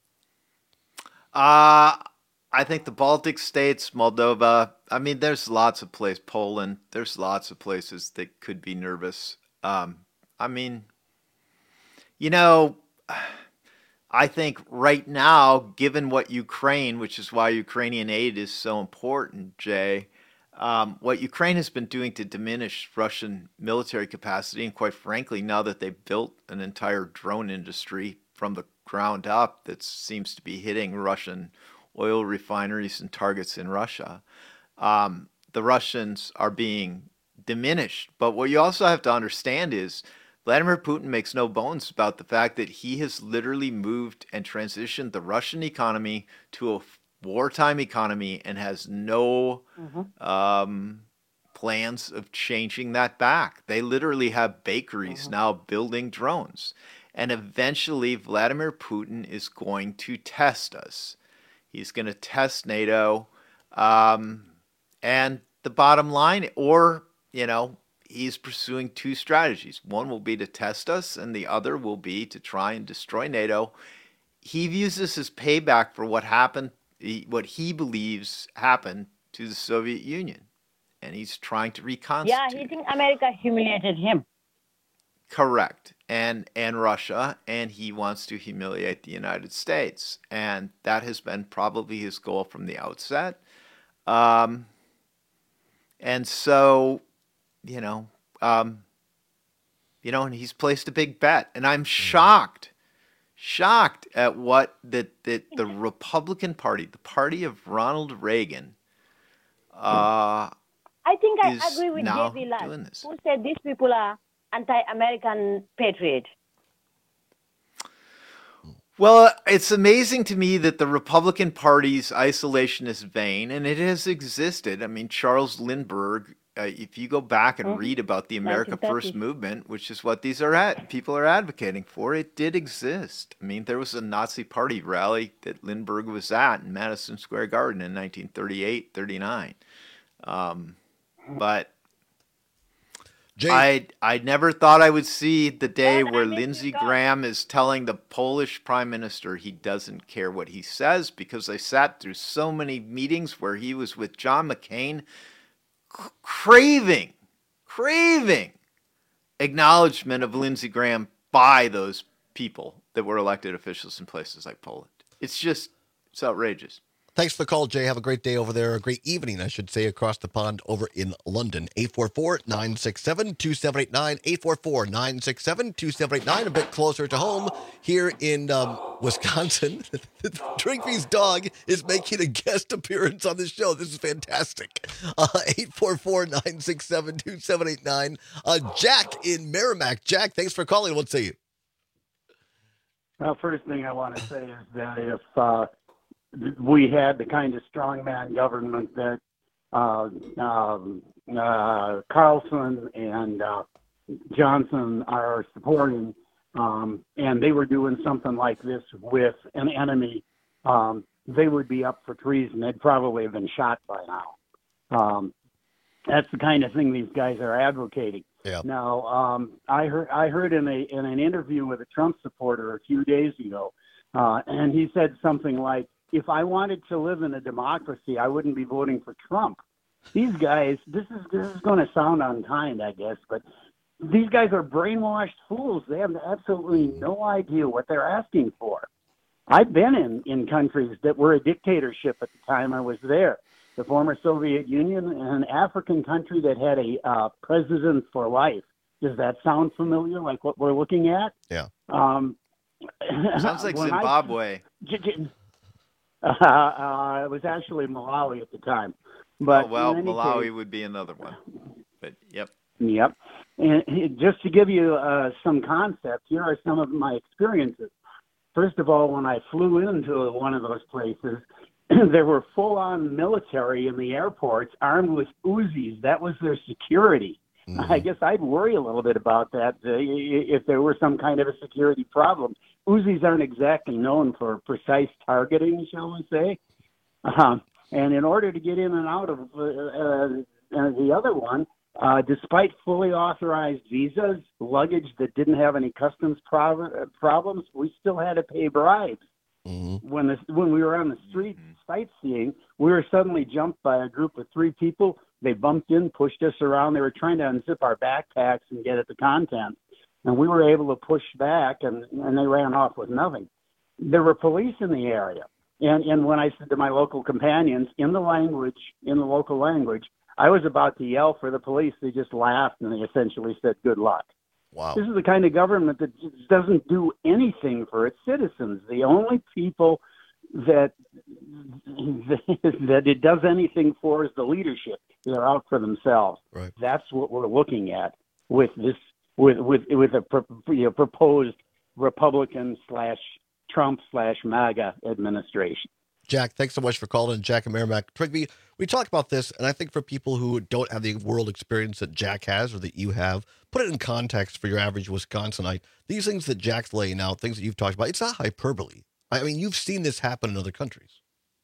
Uh, I think the Baltic states, Moldova, I mean, there's lots of places, Poland, there's lots of places that could be nervous. Um, I mean, you know, I think right now, given what Ukraine, which is why Ukrainian aid is so important, Jay, um, what Ukraine has been doing to diminish Russian military capacity, and quite frankly, now that they've built an entire drone industry from the ground up that seems to be hitting Russian oil refineries and targets in Russia, um, the Russians are being diminished. But what you also have to understand is Vladimir Putin makes no bones about the fact that he has literally moved and transitioned the Russian economy to a wartime economy and has no mm-hmm. um, plans of changing that back. They literally have bakeries mm-hmm. now building drones. And eventually Vladimir Putin is going to test us. He's going to test NATO. Um, and the bottom line, or, you know, he's pursuing two strategies. One will be to test us, and the other will be to try and destroy NATO. He views this as payback for what happened, what he believes happened to the Soviet Union. And he's trying to reconstitute. Yeah, he thinks America humiliated him. Correct. And and Russia, and he wants to humiliate the United States. And that has been probably his goal from the outset. Um, and so, you know, um, you know, and he's placed a big bet. And I'm shocked, shocked at what that, that the Republican Party, the party of Ronald Reagan, uh, I think I is agree with now J V Last, doing this. who said these people are anti-American patriots. Well, it's amazing to me that the Republican Party's isolationist vein, and it has existed. I mean, Charles Lindbergh, uh, if you go back and mm-hmm. read about the America First movement, which is what these are at, people are advocating for, it did exist. I mean, there was a Nazi Party rally that Lindbergh was at in Madison Square Garden in nineteen thirty-eight, thirty-nine. Um, but Jay, I I never thought I would see the day where Lindsey Graham is telling the Polish prime minister he doesn't care what he says, because I sat through so many meetings where he was with John McCain, c- craving, craving acknowledgement of Lindsey Graham by those people that were elected officials in places like Poland. It's just, it's outrageous. Thanks for the call, Jay. Have a great day over there. A great evening, I should say, across the pond over in London. eight four four, nine six seven, two seven eight nine, eight four four, nine six seven, two seven eight nine. A bit closer to home here in um, Wisconsin. Drinkbee's dog is making a guest appearance on the show. This is fantastic. Uh, eight four four, nine six seven, two seven eight nine. Uh, Jack in Merrimack. Jack, thanks for calling. What say you? Well, first thing I want to say is that if uh, we had the kind of strongman government that uh, um, uh, Carlson and uh, Johnson are supporting, um, and they were doing something like this with an enemy, um, they would be up for treason. They'd probably have been shot by now. Um, that's the kind of thing these guys are advocating. Yeah. Now, um, I heard I heard in a in an interview with a Trump supporter a few days ago, uh, and he said something like, if I wanted to live in a democracy, I wouldn't be voting for Trump. These guys, this is this is going to sound unkind, I guess, but these guys are brainwashed fools. They have absolutely no idea what they're asking for. I've been in, in countries that were a dictatorship at the time I was there. The former Soviet Union, an African country that had a uh, president for life. Does that sound familiar, like what we're looking at? Yeah. Um, Sounds like Zimbabwe. I, Uh, uh, it was actually Malawi at the time. But oh, well, Malawi case, would be another one. But, yep. Yep. And just to give you uh, some concept, here are some of my experiences. First of all, when I flew into one of those places, there were full-on military in the airports armed with Uzis. That was their security. Mm-hmm. I guess I'd worry a little bit about that uh, if there were some kind of a security problem. Uzis aren't exactly known for precise targeting, shall we say. Um, and in order to get in and out of uh, uh, the other one, Uh, despite fully authorized visas, luggage that didn't have any customs prob- problems, we still had to pay bribes. Mm-hmm. When the, when we were on the street sightseeing, we were suddenly jumped by a group of three people. They bumped in, pushed us around. They were trying to unzip our backpacks and get at the contents. And we were able to push back, and, and they ran off with nothing. There were police in the area. And, and when I said to my local companions, in the language, in the local language, I was about to yell for the police. They just laughed, and they essentially said, good luck. Wow. This is the kind of government that just doesn't do anything for its citizens. The only people that that it does anything for is the leadership. They're out for themselves. Right. That's what we're looking at with this, with with with a you know, proposed Republican slash Trump slash MAGA administration. Jack, thanks so much for calling in. Jack and Merrimack. Trigby, we talk about this, and I think for people who don't have the world experience that Jack has or that you have, put it in context for your average Wisconsinite. These things that Jack's laying out, things that you've talked about, it's not hyperbole. I mean, you've seen this happen in other countries.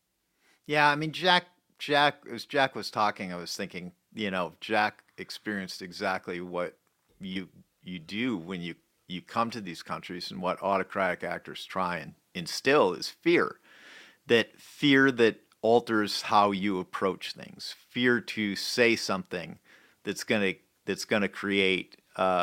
Yeah, I mean, Jack, Jack, as Jack was talking, I was thinking, you know, Jack experienced exactly what you you do when you, you come to these countries, and what autocratic actors try and instill is fear. That fear that alters how you approach things, fear to say something that's gonna that's gonna create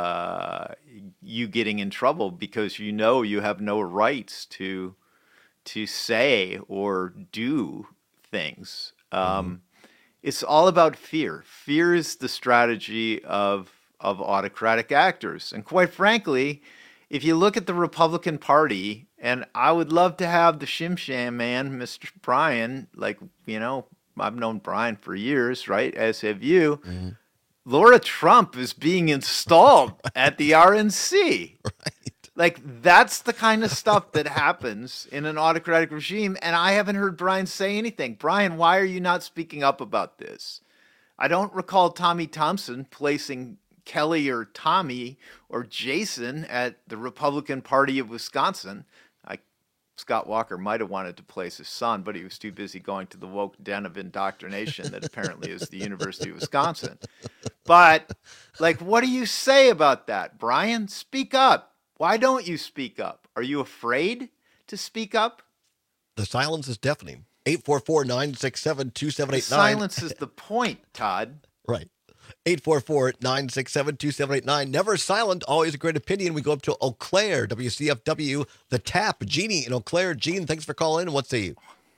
uh, you getting in trouble because you know you have no rights to to say or do things. Um, mm-hmm. It's all about fear. Fear is the strategy of of autocratic actors, and quite frankly, if you look at the Republican Party, and I would love to have the Shim Sham man, Mister Brian, like, you know, I've known Brian for years, right? As have you. Mm-hmm. Laura Trump is being installed at the R N C. Right. Like, that's the kind of stuff that happens in an autocratic regime, and I haven't heard Brian say anything. Brian, why are you not speaking up about this? I don't recall Tommy Thompson placing Kelly or Tommy or Jason at the Republican Party of Wisconsin. I, Scott Walker might have wanted to place his son, but he was too busy going to the woke den of indoctrination that apparently is the University of Wisconsin. But, like, what do you say about that, Brian? Speak up. Why don't you speak up? Are you afraid to speak up? The silence is deafening. eight four four, nine six seven, two seven eight nine. Silence is the point, Todd. Right. eight four four, nine six seven, two seven eight nine. Never silent, always a great opinion. We go up to Eau Claire, W C F W, The Tap. Jeannie in Eau Claire. Jean, thanks for calling in. What say you?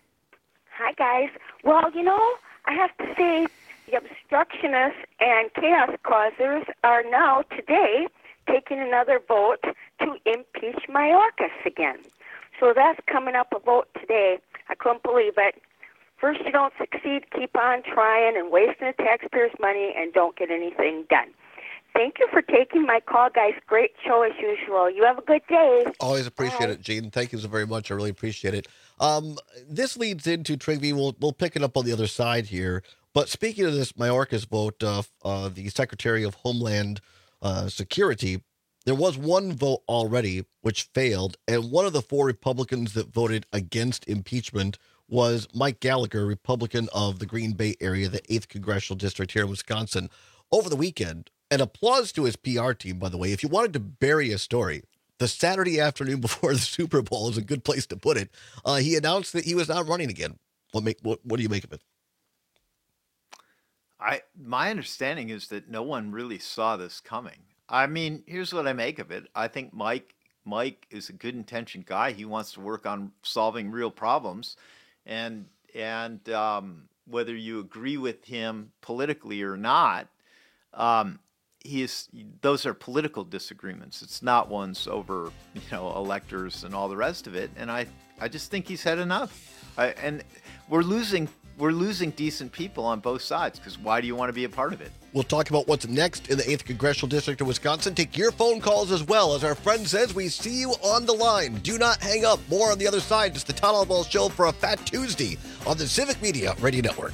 Hi, guys. Well, you know, I have to say the obstructionists and chaos causers are now, today, taking another vote to impeach Mayorkas again. So that's coming up a vote today. I couldn't believe it. First, you don't succeed, keep on trying and wasting the taxpayers' money and don't get anything done. Thank you for taking my call, guys. Great show as usual. You have a good day. Always appreciate Bye. it, Gene. Thank you so very much. I really appreciate it. Um, this leads into Trigby. We'll, we'll pick it up on the other side here. But speaking of this Mayorkas vote, uh, uh, the Secretary of Homeland uh, Security, there was one vote already which failed, and one of the four Republicans that voted against impeachment was Mike Gallagher, Republican of the Green Bay area, the eighth Congressional District here in Wisconsin, over the weekend. And applause to his P R team, by the way. If you wanted to bury a story, the Saturday afternoon before the Super Bowl is a good place to put it. Uh, he announced that he was not running again. What make what, what do you make of it? I my understanding is that no one really saw this coming. I mean, here's what I make of it. I think Mike Mike is a good intentioned guy. He wants to work on solving real problems, and and um, whether you agree with him politically or not, um, he is. Those are political disagreements. It's not ones over you know electors and all the rest of it. And I I just think he's had enough. I, and we're losing. We're losing decent people on both sides, because why do you want to be a part of it? We'll talk about what's next in the eighth Congressional District of Wisconsin. Take your phone calls as well. As our friend says, we see you on the line. Do not hang up. More on the other side. It's the Todd Oswalt Show for a Fat Tuesday on the Civic Media Radio Network.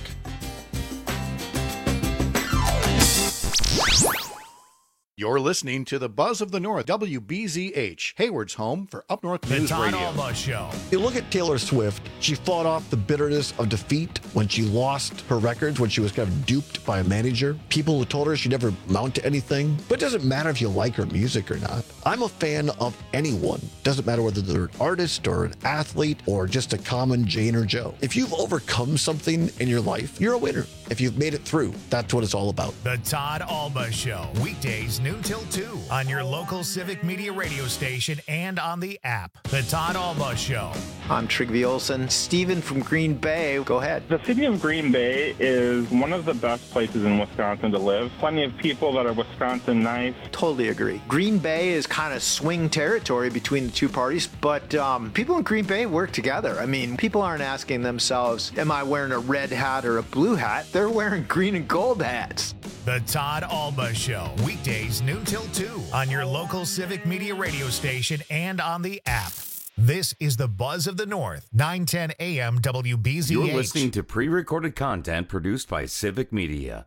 You're listening to the Buzz of the North, W B Z H, Hayward's home for Up North The News Todd Radio. Alba Show. You look at Taylor Swift, she fought off the bitterness of defeat when she lost her records, when she was kind of duped by a manager. People who told her she'd never amount to anything. But it doesn't matter if you like her music or not. I'm a fan of anyone. Doesn't matter whether they're an artist or an athlete or just a common Jane or Joe. If you've overcome something in your life, you're a winner. If you've made it through, that's what it's all about. The Todd Alba Show. Weekdays noon till two on your local Civic Media radio station and on the app. The Todd Alba Show. I'm Trygve Olsen. Steven from Green Bay, go ahead. The city of Green Bay is one of the best places in Wisconsin to live. Plenty of people that are Wisconsin nice. Totally agree. Green Bay is kind of swing territory between the two parties, but um, people in Green Bay work together. I mean, people aren't asking themselves, am I wearing a red hat or a blue hat? They're wearing green and gold hats. The Todd Alba Show. Weekdays noon till two on your local Civic Media radio station and on the app. This is the Buzz of the North, nine ten A M W B Z H. You're listening to pre-recorded content produced by Civic Media.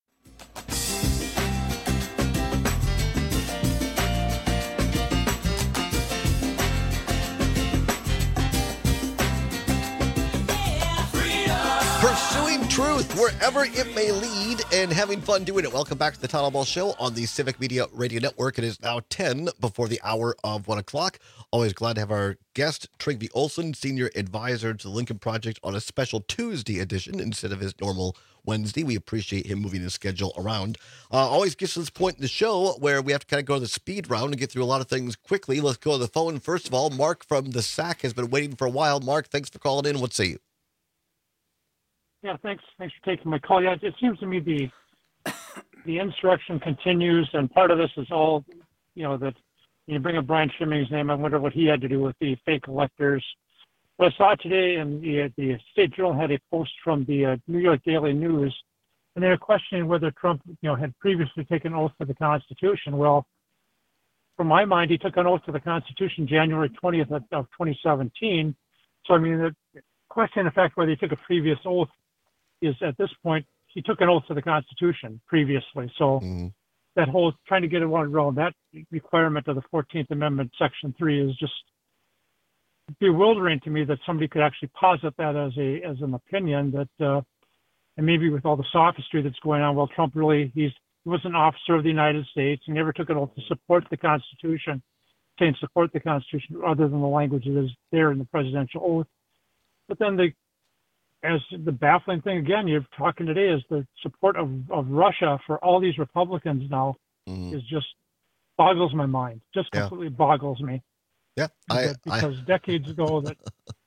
Pursuing truth wherever it may lead and having fun doing it. Welcome back to the Todd Alba Show on the Civic Media Radio Network. It is now ten before the hour of one o'clock. Always glad to have our guest, Trygve Olsen, Senior Advisor to the Lincoln Project, on a special Tuesday edition instead of his normal Wednesday. We appreciate him moving his schedule around. Uh, always gets to this point in the show where we have to kind of go to the speed round and get through a lot of things quickly. Let's go to the phone. First of all, Mark from the S A C has been waiting for a while. Mark, thanks for calling in. What say you? Yeah, thanks. Thanks for taking my call. Yeah, it seems to me the the insurrection continues, and part of this is all, you know, that you bring up Brian Schimming's name. I wonder what he had to do with the fake electors. What I saw today, and the the State Journal had a post from the uh, New York Daily News, and they were questioning whether Trump, you know, had previously taken oath to the Constitution. Well, from my mind, he took an oath to the Constitution January twentieth of, of twenty seventeen. So I mean, the question, in fact, whether he took a previous oath is at this point, he took an oath to the Constitution previously. So mm-hmm. that whole trying to get it around that requirement of the fourteenth Amendment, Section three, is just bewildering to me that somebody could actually posit that as a as an opinion that, uh, and maybe with all the sophistry that's going on, well, Trump really, he's, he was an officer of the United States. He never took an oath to support the Constitution, saying support the Constitution other than the language that is there in the presidential oath. But then the As the baffling thing, again, you're talking today, is the support of, of Russia for all these Republicans now mm. is just boggles my mind. Just yeah. completely boggles me. Yeah, because, I, because I... decades ago that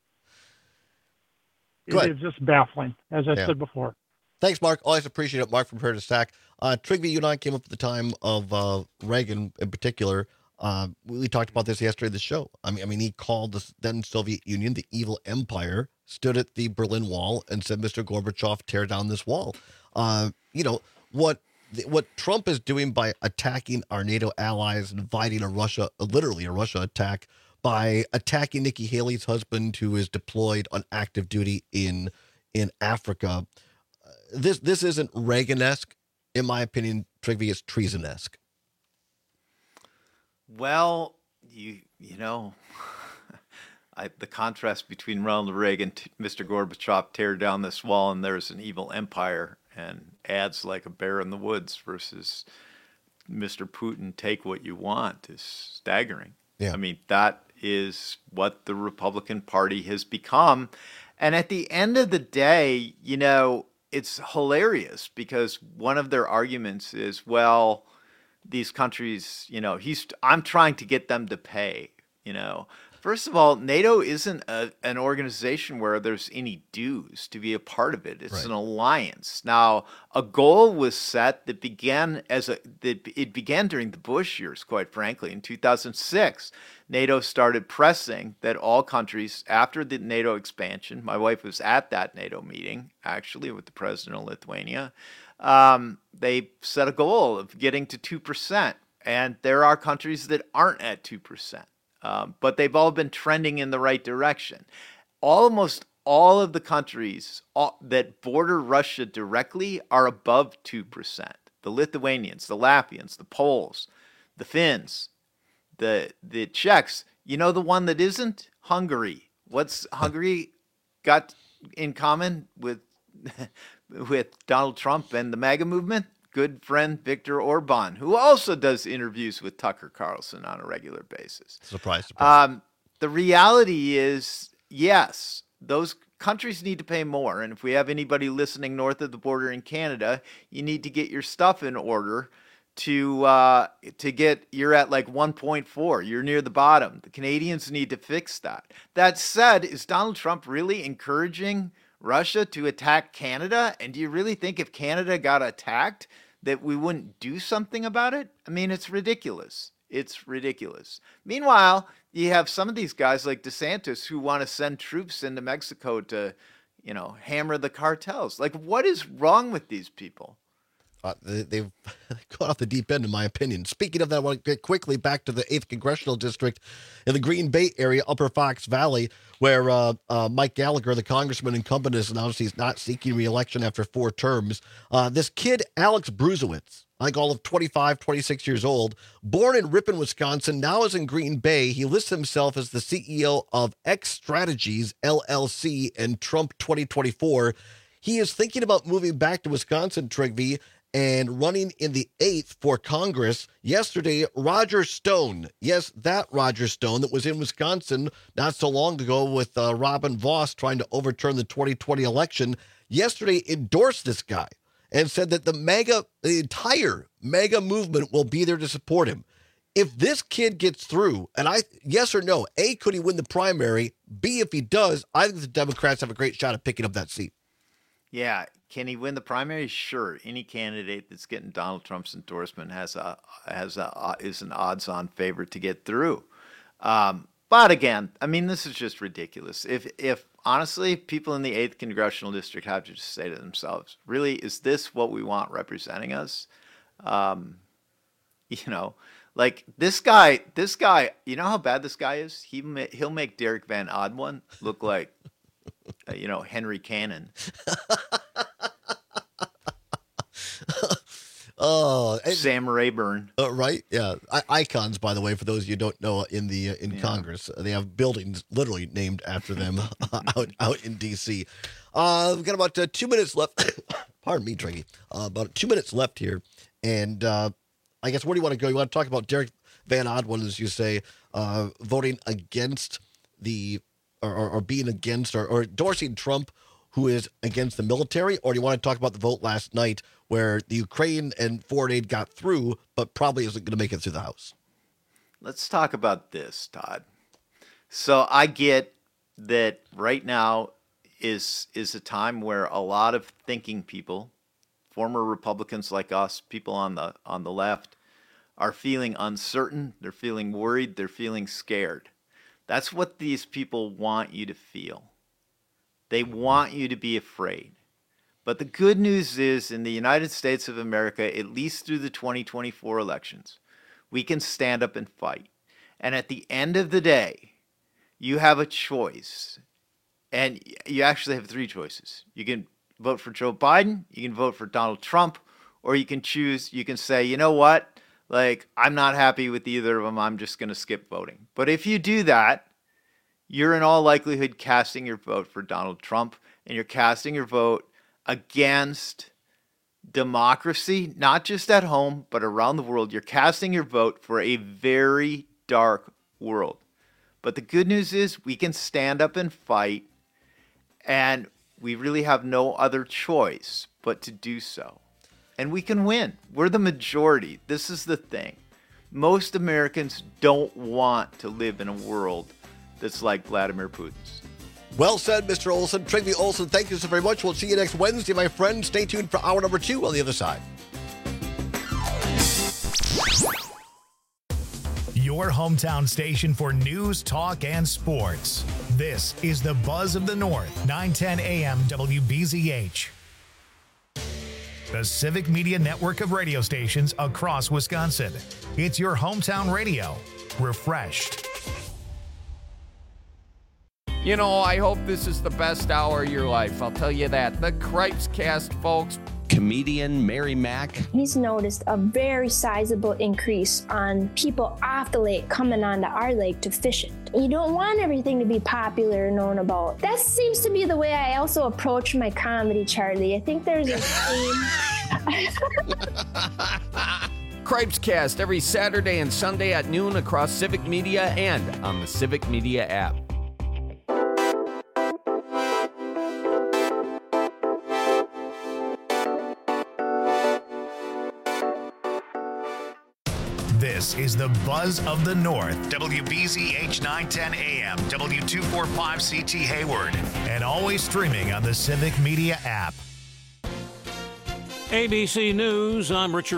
Go it ahead. is just baffling, as I yeah. said before. Thanks, Mark. Always appreciate it. Mark from Here to Stack. Uh, Trygve, you and I came up at the time of uh, Reagan in particular. Uh, we talked about this yesterday in the show. I mean, I mean, he called the then Soviet Union the evil empire, stood at the Berlin Wall and said, Mister Gorbachev, tear down this wall. Uh, you know, what what Trump is doing by attacking our NATO allies and inviting a Russia, literally a Russia attack, by attacking Nikki Haley's husband, who is deployed on active duty in in Africa. Uh, this this isn't Reagan-esque. In my opinion, Trygve, is treason-esque. Well, you you know, I, the contrast between Ronald Reagan, t- Mister Gorbachev, tear down this wall, and there's an evil empire, and ads like a bear in the woods versus Mister Putin, take what you want, is staggering. Yeah. I mean, that is what the Republican Party has become. And at the end of the day, you know, it's hilarious because one of their arguments is, well, these countries, you know, he's, I'm trying to get them to pay, you know. First of all, NATO isn't a, an organization where there's any dues to be a part of it. It's right. an alliance. Now, a goal was set that began as a, that it began during the Bush years, quite frankly. In two thousand six, NATO started pressing that all countries, after the NATO expansion, my wife was at that NATO meeting, actually, with the president of Lithuania, um, they set a goal of getting to two percent. And there are countries that aren't at two percent. Um, but they've all been trending in the right direction. Almost all of the countries all, that border Russia directly are above two percent. The Lithuanians, the Latvians, the Poles, the Finns, the the Czechs. You know the one that isn't? Hungary. What's Hungary got in common with with Donald Trump and the MAGA movement? Good friend Viktor Orban, who also does interviews with Tucker Carlson on a regular basis. Surprise, surprise. Um, the reality is, yes, those countries need to pay more. And if we have anybody listening north of the border in Canada, you need to get your stuff in order to uh, to get, you're at like one point four. You're near the bottom. The Canadians need to fix that. That said, is Donald Trump really encouraging Russia to attack Canada? And do you really think if Canada got attacked that we wouldn't do something about it? I mean, it's ridiculous. It's ridiculous. Meanwhile, you have some of these guys like DeSantis who want to send troops into Mexico to, you know, hammer the cartels. Like, what is wrong with these people? Uh, they, they've gone off the deep end, in my opinion. Speaking of that, I want to get quickly back to the eighth Congressional District in the Green Bay area, Upper Fox Valley, where uh, uh, Mike Gallagher, the congressman incumbent, has announced he's not seeking re-election after four terms. Uh, this kid, Alex Bruzewitz, I think all of twenty-five, twenty-six years old, born in Ripon, Wisconsin, now is in Green Bay. He lists himself as the C E O of X Strategies, L L C, in Trump twenty twenty-four. He is thinking about moving back to Wisconsin, Trigby, and running in the eighth for Congress. Yesterday, Roger Stone, yes, that Roger Stone that was in Wisconsin not so long ago with uh, Robin Vos trying to overturn the twenty twenty election, yesterday endorsed this guy and said that the MAGA, the entire MAGA movement will be there to support him. If this kid gets through, and I, yes or no, A, could he win the primary? B, if he does, I think the Democrats have a great shot at picking up that seat. Yeah. Can he win the primary? Sure. Any candidate that's getting Donald Trump's endorsement has a has a is an odds-on favorite to get through. Um, but again, I mean, this is just ridiculous. If if honestly, people in the eighth Congressional District have to just say to themselves, "Really, is this what we want representing us?" Um, you know, like this guy. This guy. You know how bad this guy is. He ma- he'll make Derek Van Odwin look like, uh, you know, Henry Cannon. Oh, and, Sam Rayburn, uh, right? Yeah, I, icons. By the way, for those of you who don't know, in the uh, in yeah. Congress, uh, they have buildings literally named after them out out in D C. Uh, we've got about uh, two minutes left. Pardon me, Draggy. Uh, about two minutes left here, and uh, I guess where do you want to go? You want to talk about Derek Van Odwin, as you say, uh, voting against the or, or, or being against or, or endorsing Trump, who is against the military, or do you want to talk about the vote last night where the Ukraine and foreign aid got through, but probably isn't going to make it through the House? Let's talk about this, Todd. So I get that right now is is a time where a lot of thinking people, former Republicans like us, people on the on the left, are feeling uncertain, they're feeling worried, they're feeling scared. That's what these people want you to feel. They want you to be afraid. But the good news is, in the United States of America, at least through the twenty twenty-four elections, we can stand up and fight. And at the end of the day, you have a choice. And you actually have three choices. You can vote for Joe Biden, you can vote for Donald Trump, or you can choose, you can say, you know what? Like, I'm not happy with either of them. I'm just going to skip voting. But if you do that, you're in all likelihood casting your vote for Donald Trump, and you're casting your vote against democracy, not just at home, but around the world. You're casting your vote for a very dark world. But the good news is we can stand up and fight, and we really have no other choice but to do so. And we can win. We're the majority. This is the thing. Most Americans don't want to live in a world that's like Vladimir Putin's. Well said, Mister Olson. Trygve Olson, thank you so very much. We'll see you next Wednesday, my friend. Stay tuned for hour number two on the other side. Your hometown station for news, talk, and sports. This is the Buzz of the North, nine ten A M W B Z H. The Civic Media network of radio stations across Wisconsin. It's your hometown radio. Refreshed. You know, I hope this is the best hour of your life. I'll tell you that. The Cripes Cast, folks. comedian Mary Mack. He's noticed a very sizable increase on people off the lake coming onto our lake to fish it. You don't want everything to be popular and known about. That seems to be the way I also approach my comedy, Charlie. I think there's a theme. Cripescast every Saturday and Sunday at noon across Civic Media and on the Civic Media app. This is the Buzz of the North, W B Z H nine ten A M, W two forty-five C T Hayward, and always streaming on the Civic Media app. A B C News, I'm Richard